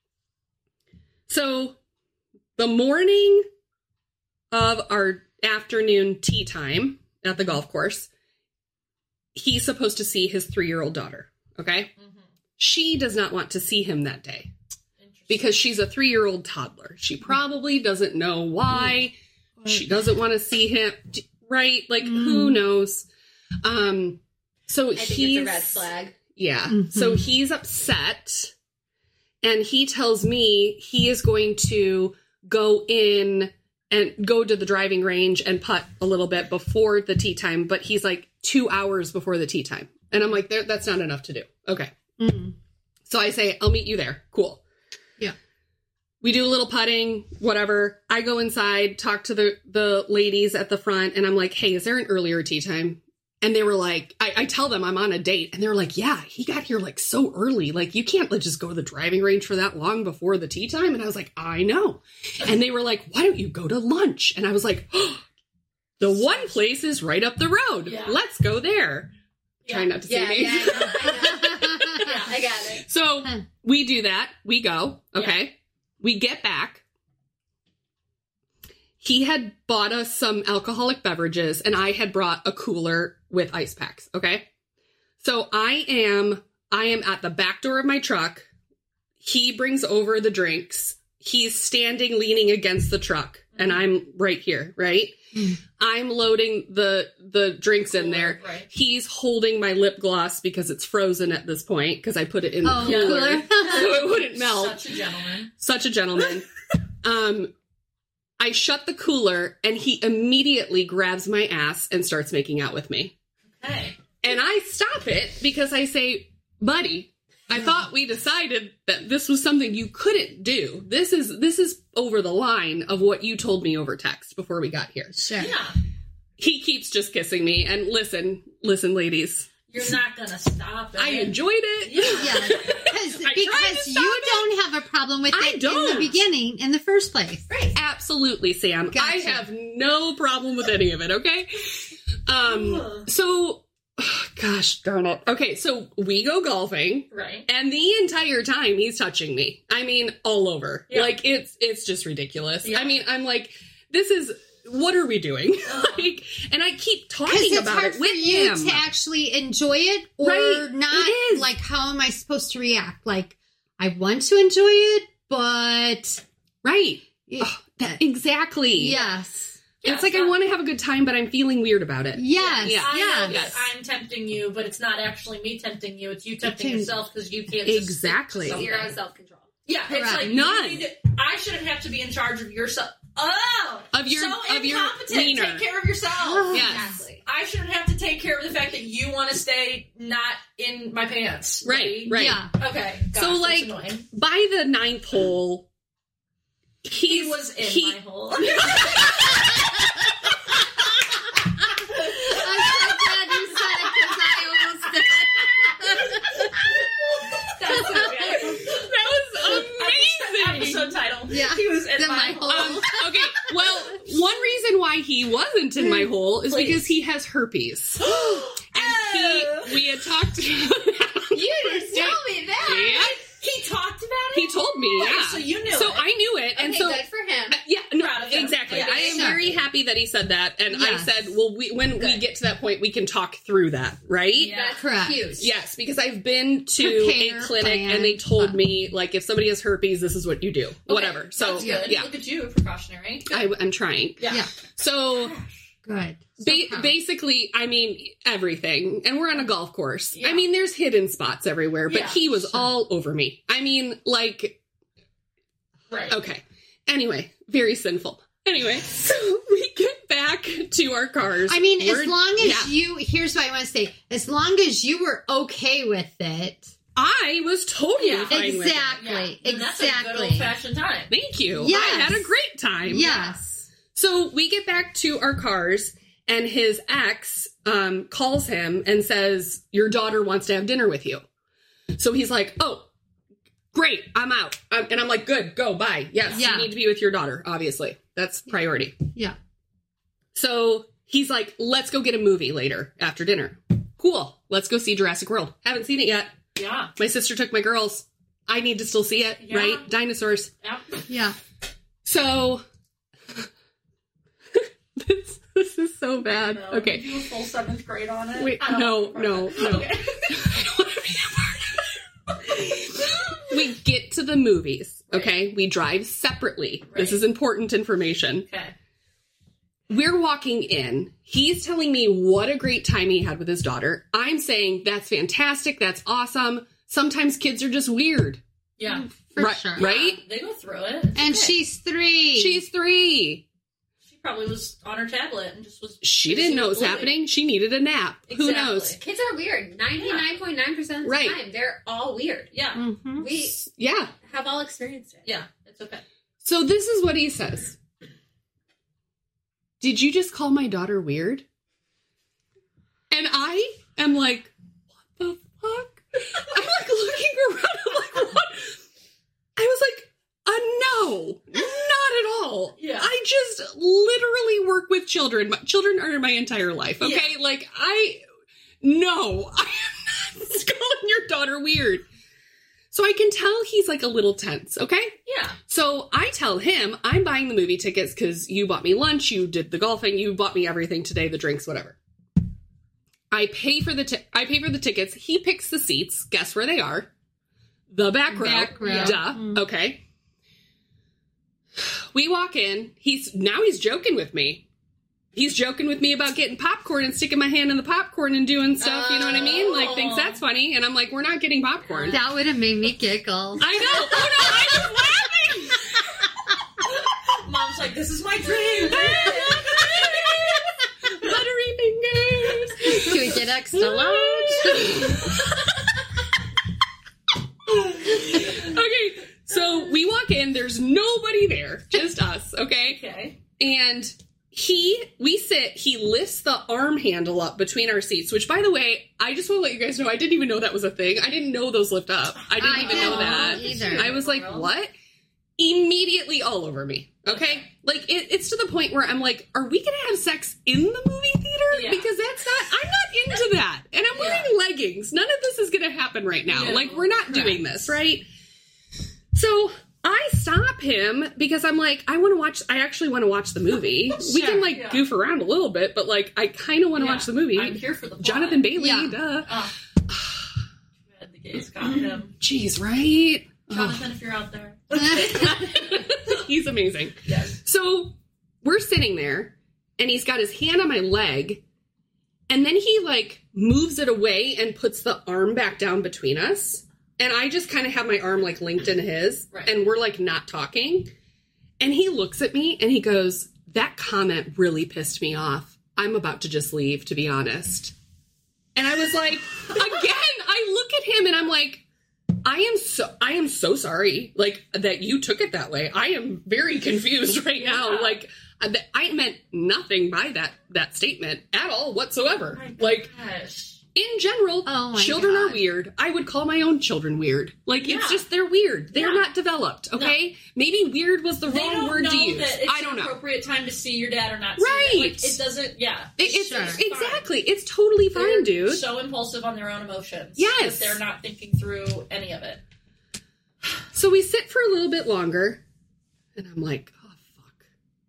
So the morning of our afternoon tea time at the golf course, he's supposed to see his 3-year-old daughter. Okay. Mm-hmm. She does not want to see him that day because she's a 3-year-old toddler. She probably doesn't know why. She doesn't want to see him. Right. Like, who knows? So I think he's it's a red flag. yeah. Mhm. So he's upset and he tells me he is going to go in and go to the driving range and putt a little bit before the tee time, but he's like 2 hours before the tee time. And I'm like, that's not enough to do. Okay. Mm. So I say, I'll meet you there. Cool. Yeah. We do a little putting, whatever. I go inside, talk to the ladies at the front, and I'm like, hey, is there an earlier tee time? And they were like, I tell them I'm on a date, and they're like, yeah, he got here like so early. Like, you can't just go to the driving range for that long before the tee time. And I was like, I know. And they were like, why don't you go to lunch? And I was like, oh, the one place is right up the road. Yeah. Let's go there. Yeah. Trying not to say Yeah, names. I know. Yeah, I got it. So we do that. We go. Okay. We get back. He had bought us some alcoholic beverages and I had brought a cooler with ice packs. Okay. So I am at the back door of my truck. He brings over the drinks. He's standing leaning against the truck and I'm right here. Right. I'm loading the drinks in there. Right. He's holding my lip gloss because it's frozen at this point because I put it in the Oh, cooler cooler. so it wouldn't melt. Such a gentleman. Such a gentleman. I shut the cooler and he immediately grabs my ass and starts making out with me. Okay. And I stop it because I say, buddy, I thought we decided that this was something you couldn't do. This is over the line of what you told me over text before we got here. Sure. Yeah. He keeps just kissing me. And listen, ladies, You're not gonna stop it. I enjoyed it. Yeah. Because you don't have a problem with I it in don't. the beginning, in the first place. Right. Absolutely, Sam. Gotcha. I have no problem with any of it, okay? So, gosh darn it. Okay, so we go golfing, Right. and the entire time he's touching me. I mean, all over. Yeah. Like, it's just ridiculous. Yeah. I mean, I'm like, this is what are we doing? Like, and I keep talking about it with him. To actually enjoy it or not. It is. Like, how am I supposed to react? Like, I want to enjoy it, but exactly. Yes. It's like I want to have a good time, but I'm feeling weird about it. Yes. Yeah. I know that I'm tempting you, but it's not actually me tempting you. It's you tempting yourself because you can't. Exactly. Zero self-control. Yeah, Correct. it's like none. I shouldn't have to be in charge of yourself. Of your incompetent. wiener. Take care of yourself. Exactly. I shouldn't have to take care of the fact that you want to stay not in my pants. Right. Yeah. Okay. Gosh, So, like, by the 9th hole, he was in my hole. I'm so glad you said it because I almost did. That's okay. That was amazing. Episode title. Yeah. He was in Then my hole. Okay, well, one reason why he wasn't in my hole is because he has herpes. And we had talked about that. You didn't tell me that. Yeah. He talked about it? He told me, yeah. So you knew So it. I knew it. And Okay, so, good for him. yeah, no, Proud of him. exactly. Yeah, I am sure. very happy that he said that. And I Yes. said, well, when we get to that point, we can talk through that, right? Yeah. That's Correct. huge. Yes, because I've been to Prepare, a clinic plan, and they told me, like, if somebody has herpes, this is what you do. Whatever. So, That's good. yeah. Look at you, precautionary. I'm trying. Yeah. So, Good. basically, I mean, everything. And we're on a golf course. Yeah. I mean, there's hidden spots everywhere, but Yeah, he was all over me. I mean, like, Right. okay. Anyway, very sinful. Anyway, so we get back to our cars. I mean, as We're- long as yeah. here's what I want to say. As long as you were okay with it. I was totally Yeah. fine with it. Exactly. And that's a good Exactly. old-fashioned time. Thank you. Yes. I had a great time. Yes. So we get back to our cars, and his ex calls him and says, your daughter wants to have dinner with you. So he's like, oh, great, I'm out. And I'm like, good, go, bye. Yes, Yeah. you need to be with your daughter, obviously. That's priority. Yeah. So he's like, let's go get a movie later after dinner. Cool, let's go see Jurassic World. Haven't seen it yet. Yeah. My sister took my girls. I need to still see it, Yeah. right? Dinosaurs. Yep. Yeah. So... This is so bad. No, Okay. Did you do a full 7th grade on it? Wait, I don't no. Okay. I don't want to be a part of it. We get to the movies, okay? We drive separately. Right. This is important information. Okay. We're walking in. He's telling me what a great time he had with his daughter. I'm saying, that's fantastic. That's awesome. Sometimes kids are just weird. Yeah. For Right- sure. right? Yeah, they go through it. It's And okay. she's 3. She's 3. She probably was on her tablet and just was. She didn't know what was Absolutely. happening. She needed a nap. Who Exactly. knows? Kids are weird. 99.9% of the Right. time, they're all weird. Yeah. Mm-hmm. We Yeah. have all experienced it. Yeah. It's okay. So this is what he says. Did you just call my daughter weird? And I am like, what the fuck? I'm like looking around. I'm like, what? I was like, no, not at all. Yeah. I just literally work with children. Children are my entire life. Okay. Yeah. Like no, I am not calling your daughter weird. So I can tell he's like a little tense. Okay. Yeah. So I tell him, I'm buying the movie tickets because you bought me lunch, you did the golfing, you bought me everything today, the drinks, whatever. I pay for the tickets. He picks the seats. Guess where they are? The back row. Back row. Duh. Okay. We walk in. He's joking with me. He's joking with me about getting popcorn and sticking my hand in the popcorn and doing stuff. You know what I mean? Like, thinks that's funny. And I'm like, we're not getting popcorn. That would have made me giggle. I know. Oh, no, I was laughing. Mom's like, this is my dream. Buttery fingers. Can we get extra large? Okay, so we walk in. There's nobody there, just us. Okay, Okay. and we sit. He lifts the arm handle up between our seats. Which, by the way, I just want to let you guys know, I didn't even know that was a thing. I didn't know those lift up. I didn't even know that either. I was like, what? Immediately all over me. Okay, like it's to the point where I'm like, are we gonna have sex in the movie theater? Yeah. Because I'm not into that, and I'm wearing leggings. None of this is gonna happen right now. Yeah. Like, we're not doing this, right? So I stop him because I'm like, I actually want to watch the movie. We can goof around a little bit, but like, I kind of want to watch the movie. I'm here for the plot. Jonathan Bailey, duh. The gays got him. Jeez, right? Jonathan, if you're out there. He's amazing. Yes. So we're sitting there and he's got his hand on my leg and then he like moves it away and puts the arm back down between us. And I just kind of have my arm like linked in his and we're like not talking. And he looks at me and he goes, that comment really pissed me off. I'm about to just leave, to be honest. And I was like, again, I look at him and I'm like, I am so sorry, like, that you took it that way. I am very confused right now. Like, I meant nothing by that statement at all whatsoever. Like, in general, children are weird. I would call my own children weird. Like, it's just, they're weird. They're not developed, okay? No. Maybe weird was the wrong word to use. I don't know. It's an appropriate time to see your dad or not see right. Like, it doesn't, It's exactly. It's totally fine, they're dude. So impulsive on their own emotions. Yes. That they're not thinking through any of it. So we sit for a little bit longer, and I'm like, oh, fuck.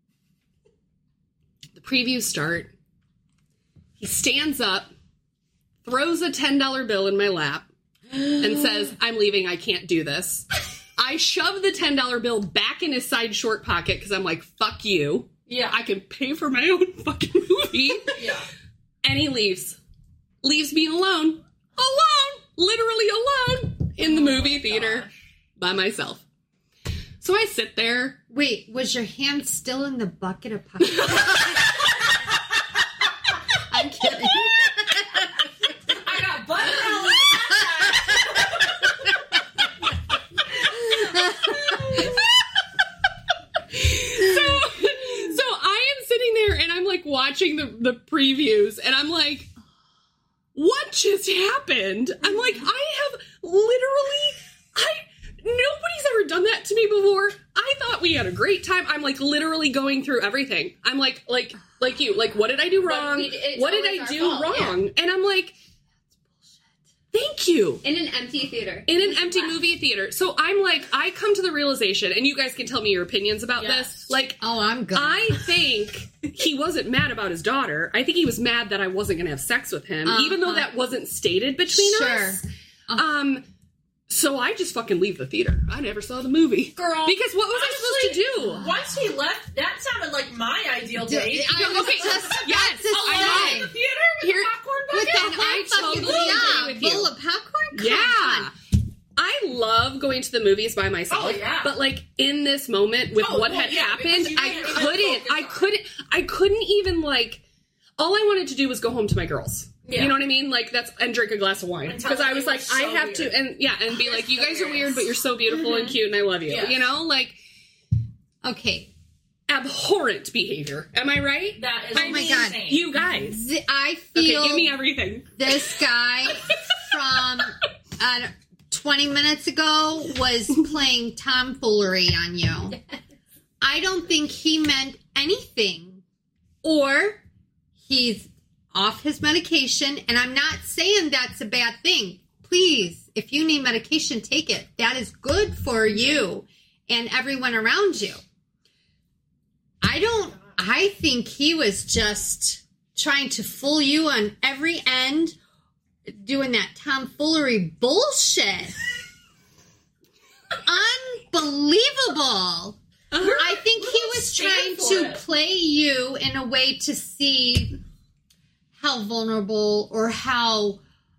The previews start. He stands up, throws a $10 bill in my lap, and says, I'm leaving, I can't do this. I shove the $10 bill back in his side short pocket, because I'm like, fuck you. Yeah. I can pay for my own fucking movie. Yeah. And he leaves. Leaves me alone. Literally alone, in the movie theater by myself. So I sit there. Wait, was your hand still in the bucket of popcorn? I'm kidding. I got butter. So I am sitting there and I'm like watching the previews and I'm like, what just happened? I'm like, nobody's ever done that to me before. I thought we had a great time. I'm like literally going through everything. I'm like you, like, what did I do wrong? What did I do wrong? Yeah. And I'm like, thank you. In an empty theater. In an empty movie theater. So I'm like, I come to the realization, and you guys can tell me your opinions about this. Like, I'm good. I think he wasn't mad about his daughter. I think he was mad that I wasn't going to have sex with him, even though that wasn't stated between us. So I just fucking leave the theater. I never saw the movie. Girl. Because what was I supposed to do? Once he left, that sounded like my ideal date. Yes, I know. The theater with popcorn bucket. With I totally agree with you. Bowl of popcorn? Come on. I love going to the movies by myself. Oh, yeah. But like in this moment with what had happened, I couldn't even like, all I wanted to do was go home to my girls. Yeah. You know what I mean? Like and drink a glass of wine. Because I was like, so I have to, and be like, you guys are weird, but you're so beautiful and cute and I love you. Yeah. You know? Like, okay. Abhorrent behavior. Am I right? That is my God. You guys. I feel. Okay, give me everything. This guy from 20 minutes ago was playing tomfoolery on you. I don't think he meant anything. Or he's off his medication, and I'm not saying that's a bad thing. Please, if you need medication, take it. That is good for you and everyone around you. I think he was just trying to fool you on every end, doing that tomfoolery bullshit. Unbelievable. I think he was trying to play you in a way to see how vulnerable or how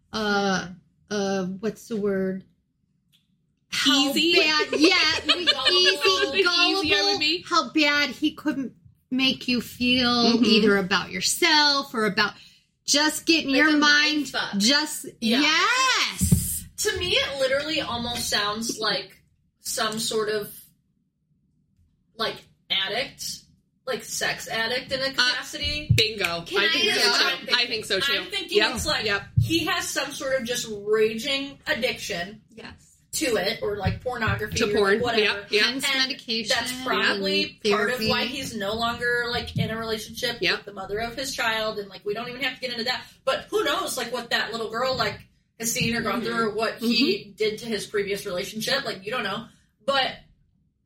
what's the word? How easy. Bad, easy, gullible. Easy I would be. How bad he couldn't make you feel either about yourself or about just getting like your mind just yes. To me, it literally almost sounds like some sort of like addict. Like sex addict in a capacity. Bingo. I think so too. I'm thinking it's like he has some sort of just raging addiction to it, or like pornography to or porn. Like whatever. Hence medication. That's probably part of why he's no longer like in a relationship with the mother of his child, and like we don't even have to get into that. But who knows like what that little girl like has seen or gone through, or what he did to his previous relationship. Like you don't know. But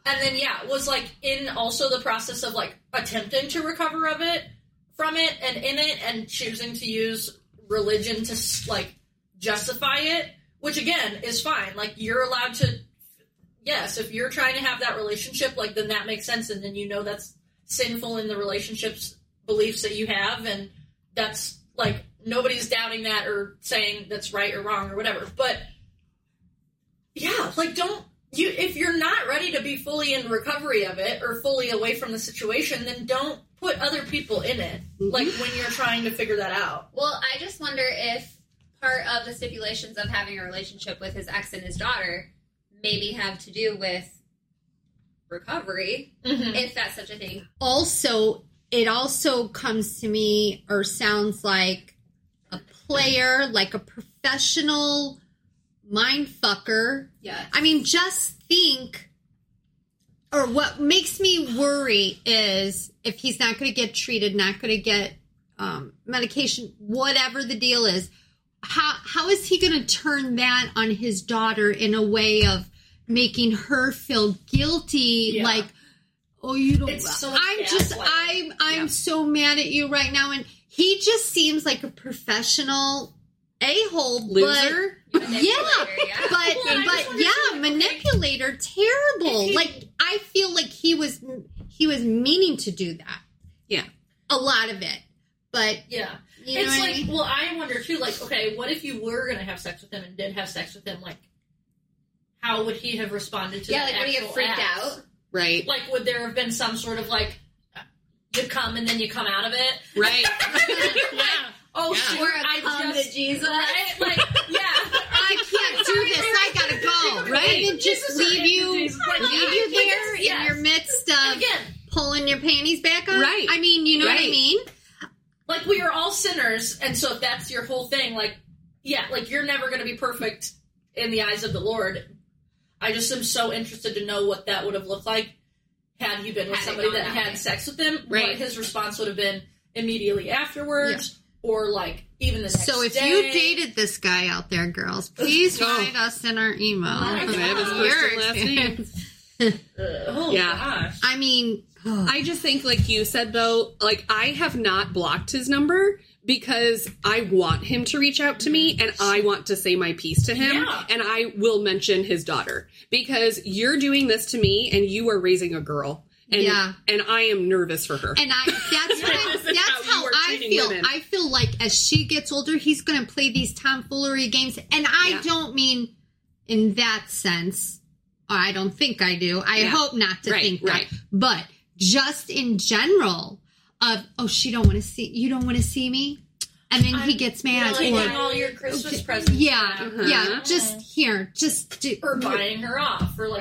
And then, was, like, in also the process of, like, attempting to recover from it and in it and choosing to use religion to, like, justify it, which, again, is fine. Like, you're allowed to, yes, if you're trying to have that relationship, like, then that makes sense, and then you know that's sinful in the relationship's beliefs that you have, and that's, like, nobody's doubting that or saying that's right or wrong or whatever. But, yeah, like, if you're not ready to be fully in recovery of it or fully away from the situation, then don't put other people in it, like, when you're trying to figure that out. Well, I just wonder if part of the stipulations of having a relationship with his ex and his daughter maybe have to do with recovery, if that's such a thing. Also, it also comes to me or sounds like a player, like a professional mind fucker. Yeah. I mean, just think, or what makes me worry is if he's not going to get treated, not going to get medication, whatever the deal is, how is he going to turn that on his daughter in a way of making her feel guilty? Yeah. Like, oh, you don't. So I'm so mad at you right now, and he just seems like a professional a-hole loser. Manipulator, terrible. Like, I feel like he was meaning to do that. Yeah, a lot of it, but yeah. You know it's what like, I mean? well, I wonder too, like, okay, what if you were going to have sex with him and did have sex with him? Like, how would he have responded to that? Like, would he have freaked out? Right. Like, would there have been some sort of, like, you come and then you come out of it? Right. Yeah. Oh, yeah. sure, Or I come to Jesus. Right? Like, yeah. I can't do this. I gotta go. Right? And just leave you there in your midst of pulling your panties back on. Right. I mean, you know what I mean? Like, we are all sinners, and so if that's your whole thing, like, yeah, like, you're never going to be perfect in the eyes of the Lord. I just am so interested to know what that would have looked like had he been with somebody that had sex with him. Right. What his response would have been immediately afterwards, or, like, even the next day. So if you dated this guy out there, girls, please write us in our email. Gosh. I mean, I just think, like you said, though, like, I have not blocked his number because I want him to reach out to me and I want to say my piece to him. Yeah. And I will mention his daughter because you're doing this to me and you are raising a girl. And, and I am nervous for her. And that's how I feel. Women. I feel like as she gets older, he's going to play these tomfoolery games. And I don't mean in that sense. I don't think I do. I hope not to think that. But just in general of, oh, you don't want to see me? And then he gets mad. Or all your Christmas presents. Yeah. Just here. Just do. Or buying her off. Or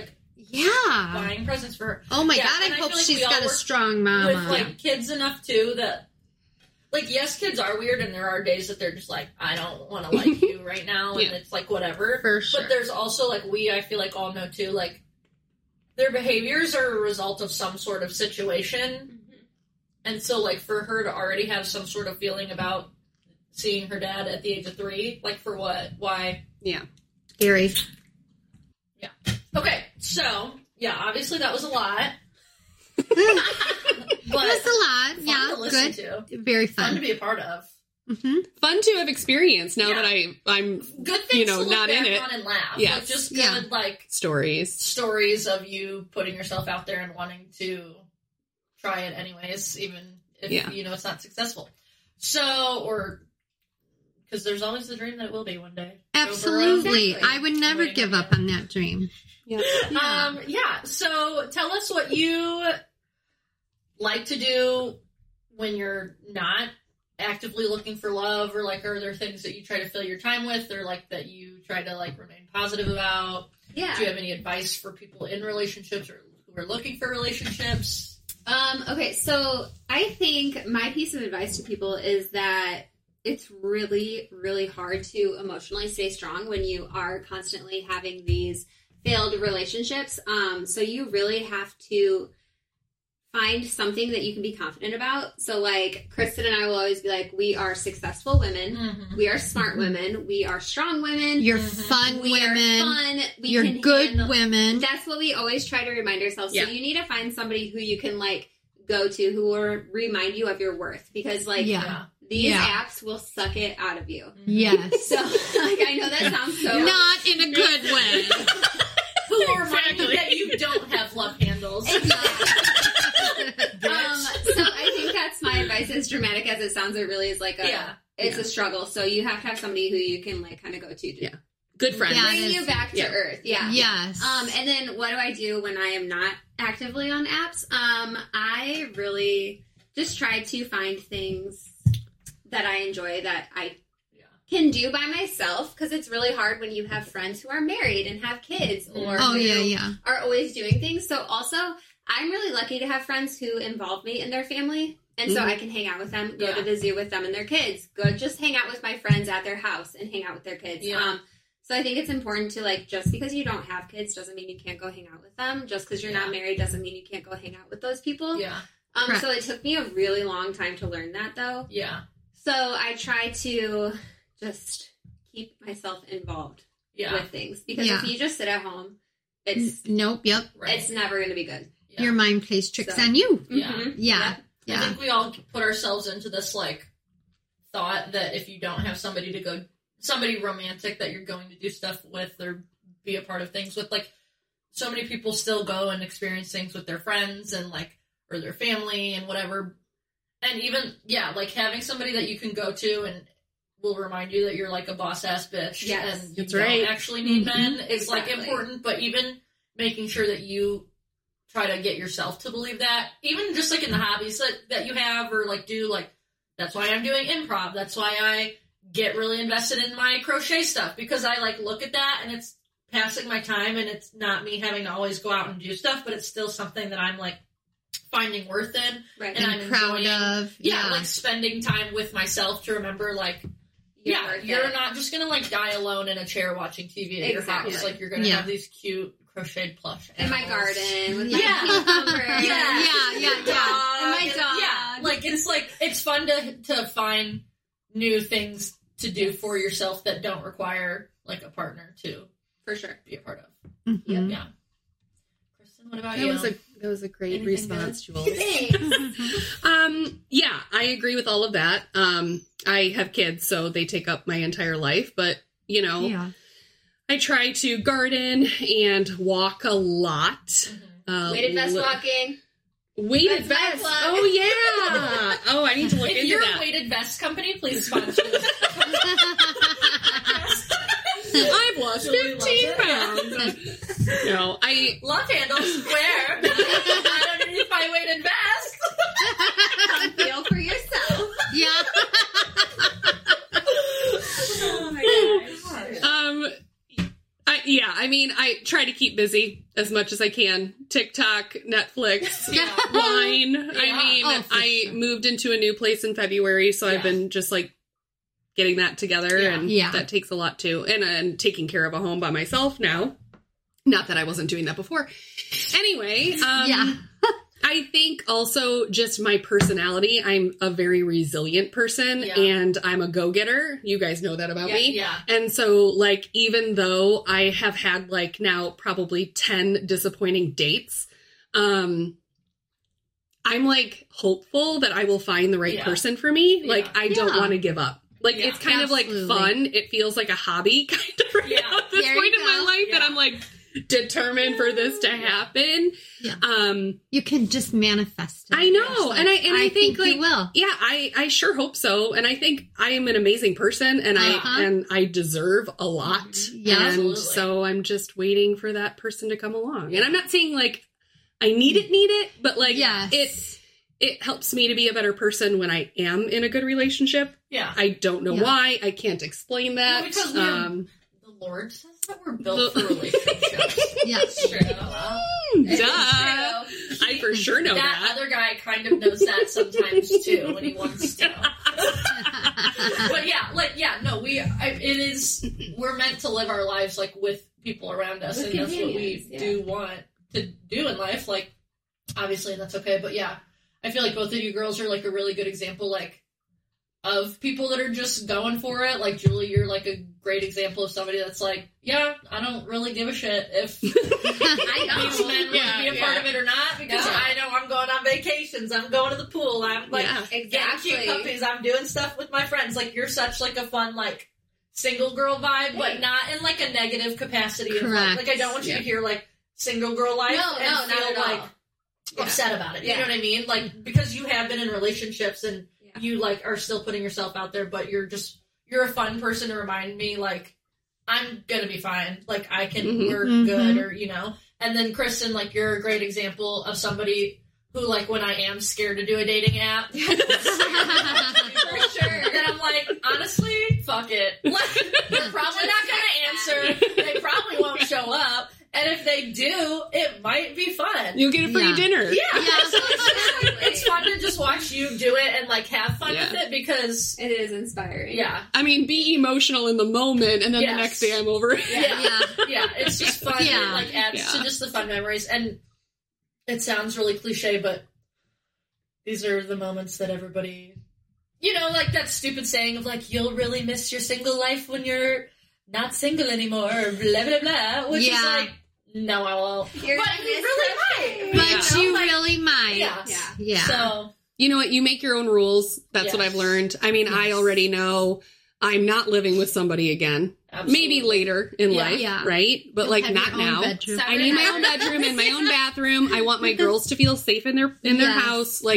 buying presents for her. Oh my God, I hope she's got a strong mama. With, like, kids enough, too, that, like, yes, kids are weird, and there are days that they're just like, I don't want to like you right now, and it's like, whatever. For sure. But there's also, like, I feel like all know, too, like, their behaviors are a result of some sort of situation. Mm-hmm. And so, like, for her to already have some sort of feeling about seeing her dad at the age of 3, like, for what? Why? Yeah. Scary. Yeah. Okay, so, yeah, obviously that was a lot. But it was a lot. Fun to listen to. Very fun. Fun to be a part of. Mm-hmm. Fun to have experienced now that I'm good things to look not back in it. On and laugh. Yes. Like, just good like stories of you putting yourself out there and wanting to try it anyways, even if you know it's not successful. So, or because there's always the dream that it will be one day. Absolutely. I would never give up on that dream. Yeah. So tell us what you like to do when you're not actively looking for love, or like, are there things that you try to fill your time with, or like that you try to like remain positive about? Yeah. Do you have any advice for people in relationships or who are looking for relationships? Okay, so I think my piece of advice to people is that it's really, really hard to emotionally stay strong when you are constantly having these failed relationships. So you really have to find something that you can be confident about. So, like, Kristen and I will always be like, we are successful women. Mm-hmm. We are smart women. We are strong women. You're fun we women. are fun. You're good women. That's what we always try to remind ourselves. Yeah. So you need to find somebody who you can, like, go to who will remind you of your worth. Because, like, these apps will suck it out of you. Yes. So, like, I know that sounds so... Not in a good way. Who will remind you that you don't have love handles. Exactly. So I think that's my advice. As dramatic as it sounds, it really is like it's a struggle. So you have to have somebody who you can like kind of go to good friends. Bring you back to earth. Yeah. Yes. And then what do I do when I am not actively on apps? I really just try to find things that I enjoy that I can do by myself, because it's really hard when you have friends who are married and have kids or are always doing things. So also, I'm really lucky to have friends who involve me in their family. And so I can hang out with them, go to the zoo with them and their kids, go just hang out with my friends at their house and hang out with their kids. Yeah. So I think it's important to, like, just because you don't have kids doesn't mean you can't go hang out with them. Just because you're not married doesn't mean you can't go hang out with those people. Yeah. So it took me a really long time to learn that, though. Yeah. So I try to just keep myself involved with things. Because if you just sit at home, it's it's never going to be good. Yeah. Your mind plays tricks on you. Yeah. I think we all put ourselves into this, like, thought that if you don't have somebody romantic that you're going to do stuff with or be a part of things with, like, so many people still go and experience things with their friends and, like, or their family and whatever. And even, like, having somebody that you can go to and will remind you that you're, like, a boss-ass bitch and you don't actually need men is, like, important. But even making sure that you try to get yourself to believe that, even just, like, in the hobbies that you have or, like, do, like, that's why I'm doing improv. That's why I get really invested in my crochet stuff, because I, like, look at that and it's passing my time and it's not me having to always go out and do stuff, but it's still something that I'm, like, finding worth in. Right. And I'm proud of. Yeah, like, spending time with myself to remember, like, you're not just gonna, like, die alone in a chair watching TV at your house. Like, you're gonna have these cute crocheted plush animals. In my garden with my cucumber. And my dog. Yeah, like, it's fun to find new things to do for yourself that don't require, like, a partner to for sure be a part of. Mm-hmm. Yeah. Kristen, what about you? That was a great Anything response, Jules. Thanks. Yeah, I agree with all of that. I have kids, so they take up my entire life, but, you know, I try to garden and walk a lot. Weighted vest walking. Weighted vest. Oh, yeah. Oh, I need to look into that. If you're a weighted vest company, please sponsor this. I've lost 15 pounds. No, I love handles. Where? I don't need my weighted vest. Come feel for yourself. Yeah. Oh my gosh. I mean, I try to keep busy as much as I can. TikTok, Netflix, wine. I moved into a new place in February, so I've been just, like, getting that together, and that takes a lot too. And taking care of a home by myself now. Not that I wasn't doing that before. Anyway, I think also just my personality. I'm a very resilient person, and I'm a go-getter. You guys know that about me. Yeah. And so, like, even though I have had, like, now probably 10 disappointing dates, I'm, like, hopeful that I will find the right person for me. Yeah. Like, I don't want to give up. Like, it's kind of, like, fun. It feels like a hobby, kind of, right now at this point in my life that I'm, like, determined for this to happen. Yeah. You can just manifest it. I know. And I think like, you will. Yeah, I sure hope so. And I think I am an amazing person, and I deserve a lot. Yeah, and absolutely. so I'm just waiting for that person to come along. And I'm not saying, like, I need it, but, like, it helps me to be a better person when I am in a good relationship. Yeah. I don't know why. I can't explain that. Well, because the Lord says that we're built for relationships. Yes. True. Duh. I for sure know that. That other guy kind of knows that sometimes too when he wants to. But we're meant to live our lives, like, with people around us, and that's what we do want to do in life. Like, obviously, and that's okay. But yeah, I feel like both of you girls are like a really good example, like, of people that are just going for it. Like, Julie, you're like a great example of somebody that's like, yeah, I don't really give a shit if these men want to be a part of it or not, because I know I'm going on vacations, I'm going to the pool, I'm like getting cute puppies, I'm doing stuff with my friends. Like, you're such like a fun, like, single girl vibe, but not in like a negative capacity. Of like I don't want you to hear like single girl life and feel like upset about it. You know what I mean? Like, because you have been in relationships and you like are still putting yourself out there, but you're a fun person to remind me, like, I'm gonna be fine. Like, I can work good, or, you know. And then Kristen, like, you're a great example of somebody who, like, when I am scared to do a dating app, for sure, then I'm like, honestly, fuck it. Like, they're probably not gonna answer. They probably won't show up. And if they do, it might be fun. You'll get a free dinner. Yeah. So it's fun to just watch you do it and, like, have fun with it, because it is inspiring. Yeah. I mean, be emotional in the moment, and then the next day I'm over it. Yeah. It's just fun. And, like, adds to just the fun memories. And it sounds really cliche, but these are the moments that everybody, you know, like that stupid saying of, like, you'll really miss your single life when you're not single anymore, blah, blah, blah, which is like, no, I won't. But you really might. But you really might. Yeah. So, you know what? You make your own rules. That's what I've learned. I mean, I already know I'm not living with somebody again. Absolutely. Maybe later in life, right? But like, not now. I need my own bedroom and my own bathroom. I want my girls to feel safe in their house. Like,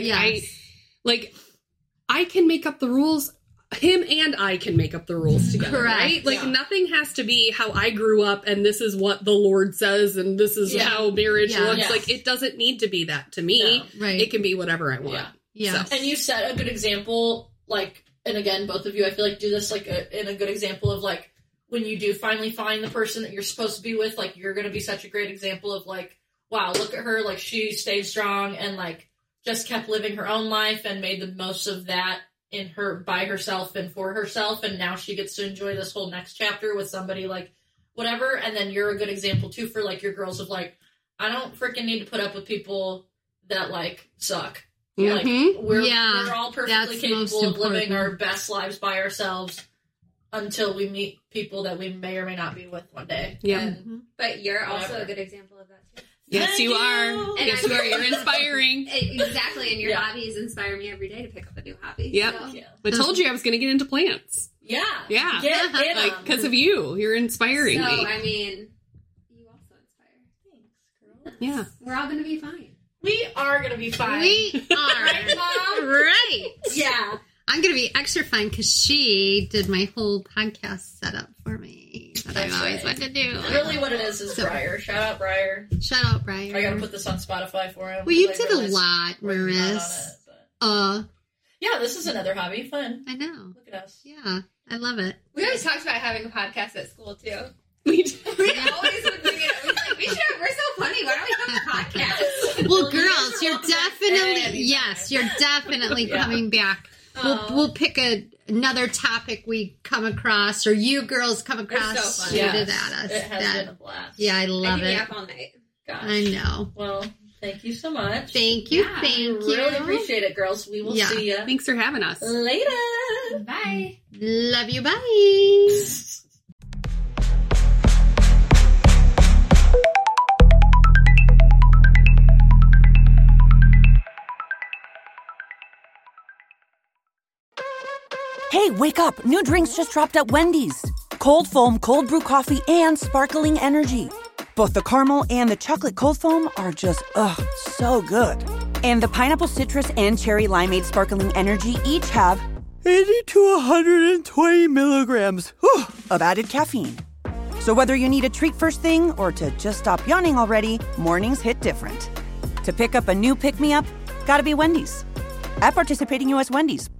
I can make up the rules. Him and I can make up the rules together, right? Like, nothing has to be how I grew up, and this is what the Lord says, and this is how marriage looks. Like, it doesn't need to be that to me. No. Right. It can be whatever I want. Yeah. So. And you set a good example, like, and again, both of you, I feel like, do this, like, in a good example of, like, when you do finally find the person that you're supposed to be with, like, you're going to be such a great example of, like, wow, look at her, like, she stayed strong and, like, just kept living her own life and made the most of that in her, by herself and for herself, and now she gets to enjoy this whole next chapter with somebody, like, whatever. And then you're a good example too for, like, your girls of, like, I don't freaking need to put up with people that, like, suck. Like, we're all perfectly capable of living our best lives by ourselves until we meet people that we may or may not be with one day. But you're also a good example of that too. Yes, you are. Yes, you are. You're inspiring. Exactly, and your hobbies inspire me every day to pick up a new hobby. Yep. So. I told you I was going to get into plants. Yeah. Like, because of you. You're inspiring me. I mean, you also inspire. Thanks, girl. Yeah. We're all going to be fine. We are going to be fine. We are. Right, Mom? Right. Yeah. I'm going to be extra fun because she did my whole podcast setup for me that I've always wanted to do. Really what it is Briar. Shout out Briar. Shout out Briar. I got to put this on Spotify for him. Well, you did a lot, Maris. Yeah, this is another hobby. Fun. I know. Look at us. Yeah, I love it. We always talked about having a podcast at school, too. We always would bring it up. We're like, we're so funny. Why don't we have a podcast? Well, girls, you're definitely coming back. We'll pick another topic we come across, or you girls come across. It's so fun. Yes. Shoot it at us. It has been a blast. Yeah, I love it. I can be up all night. Gosh. I know. Well, thank you so much. Thank you. Really appreciate it, girls. We will see you. Thanks for having us. Later. Bye. Love you. Bye. Hey, wake up. New drinks just dropped at Wendy's. Cold foam, cold brew coffee, and sparkling energy. Both the caramel and the chocolate cold foam are just, so good. And the pineapple citrus and cherry limeade sparkling energy each have 80 to 120 milligrams of added caffeine. So whether you need a treat first thing or to just stop yawning already, mornings hit different. To pick up a new pick-me-up, gotta be Wendy's. At participating U.S. Wendy's.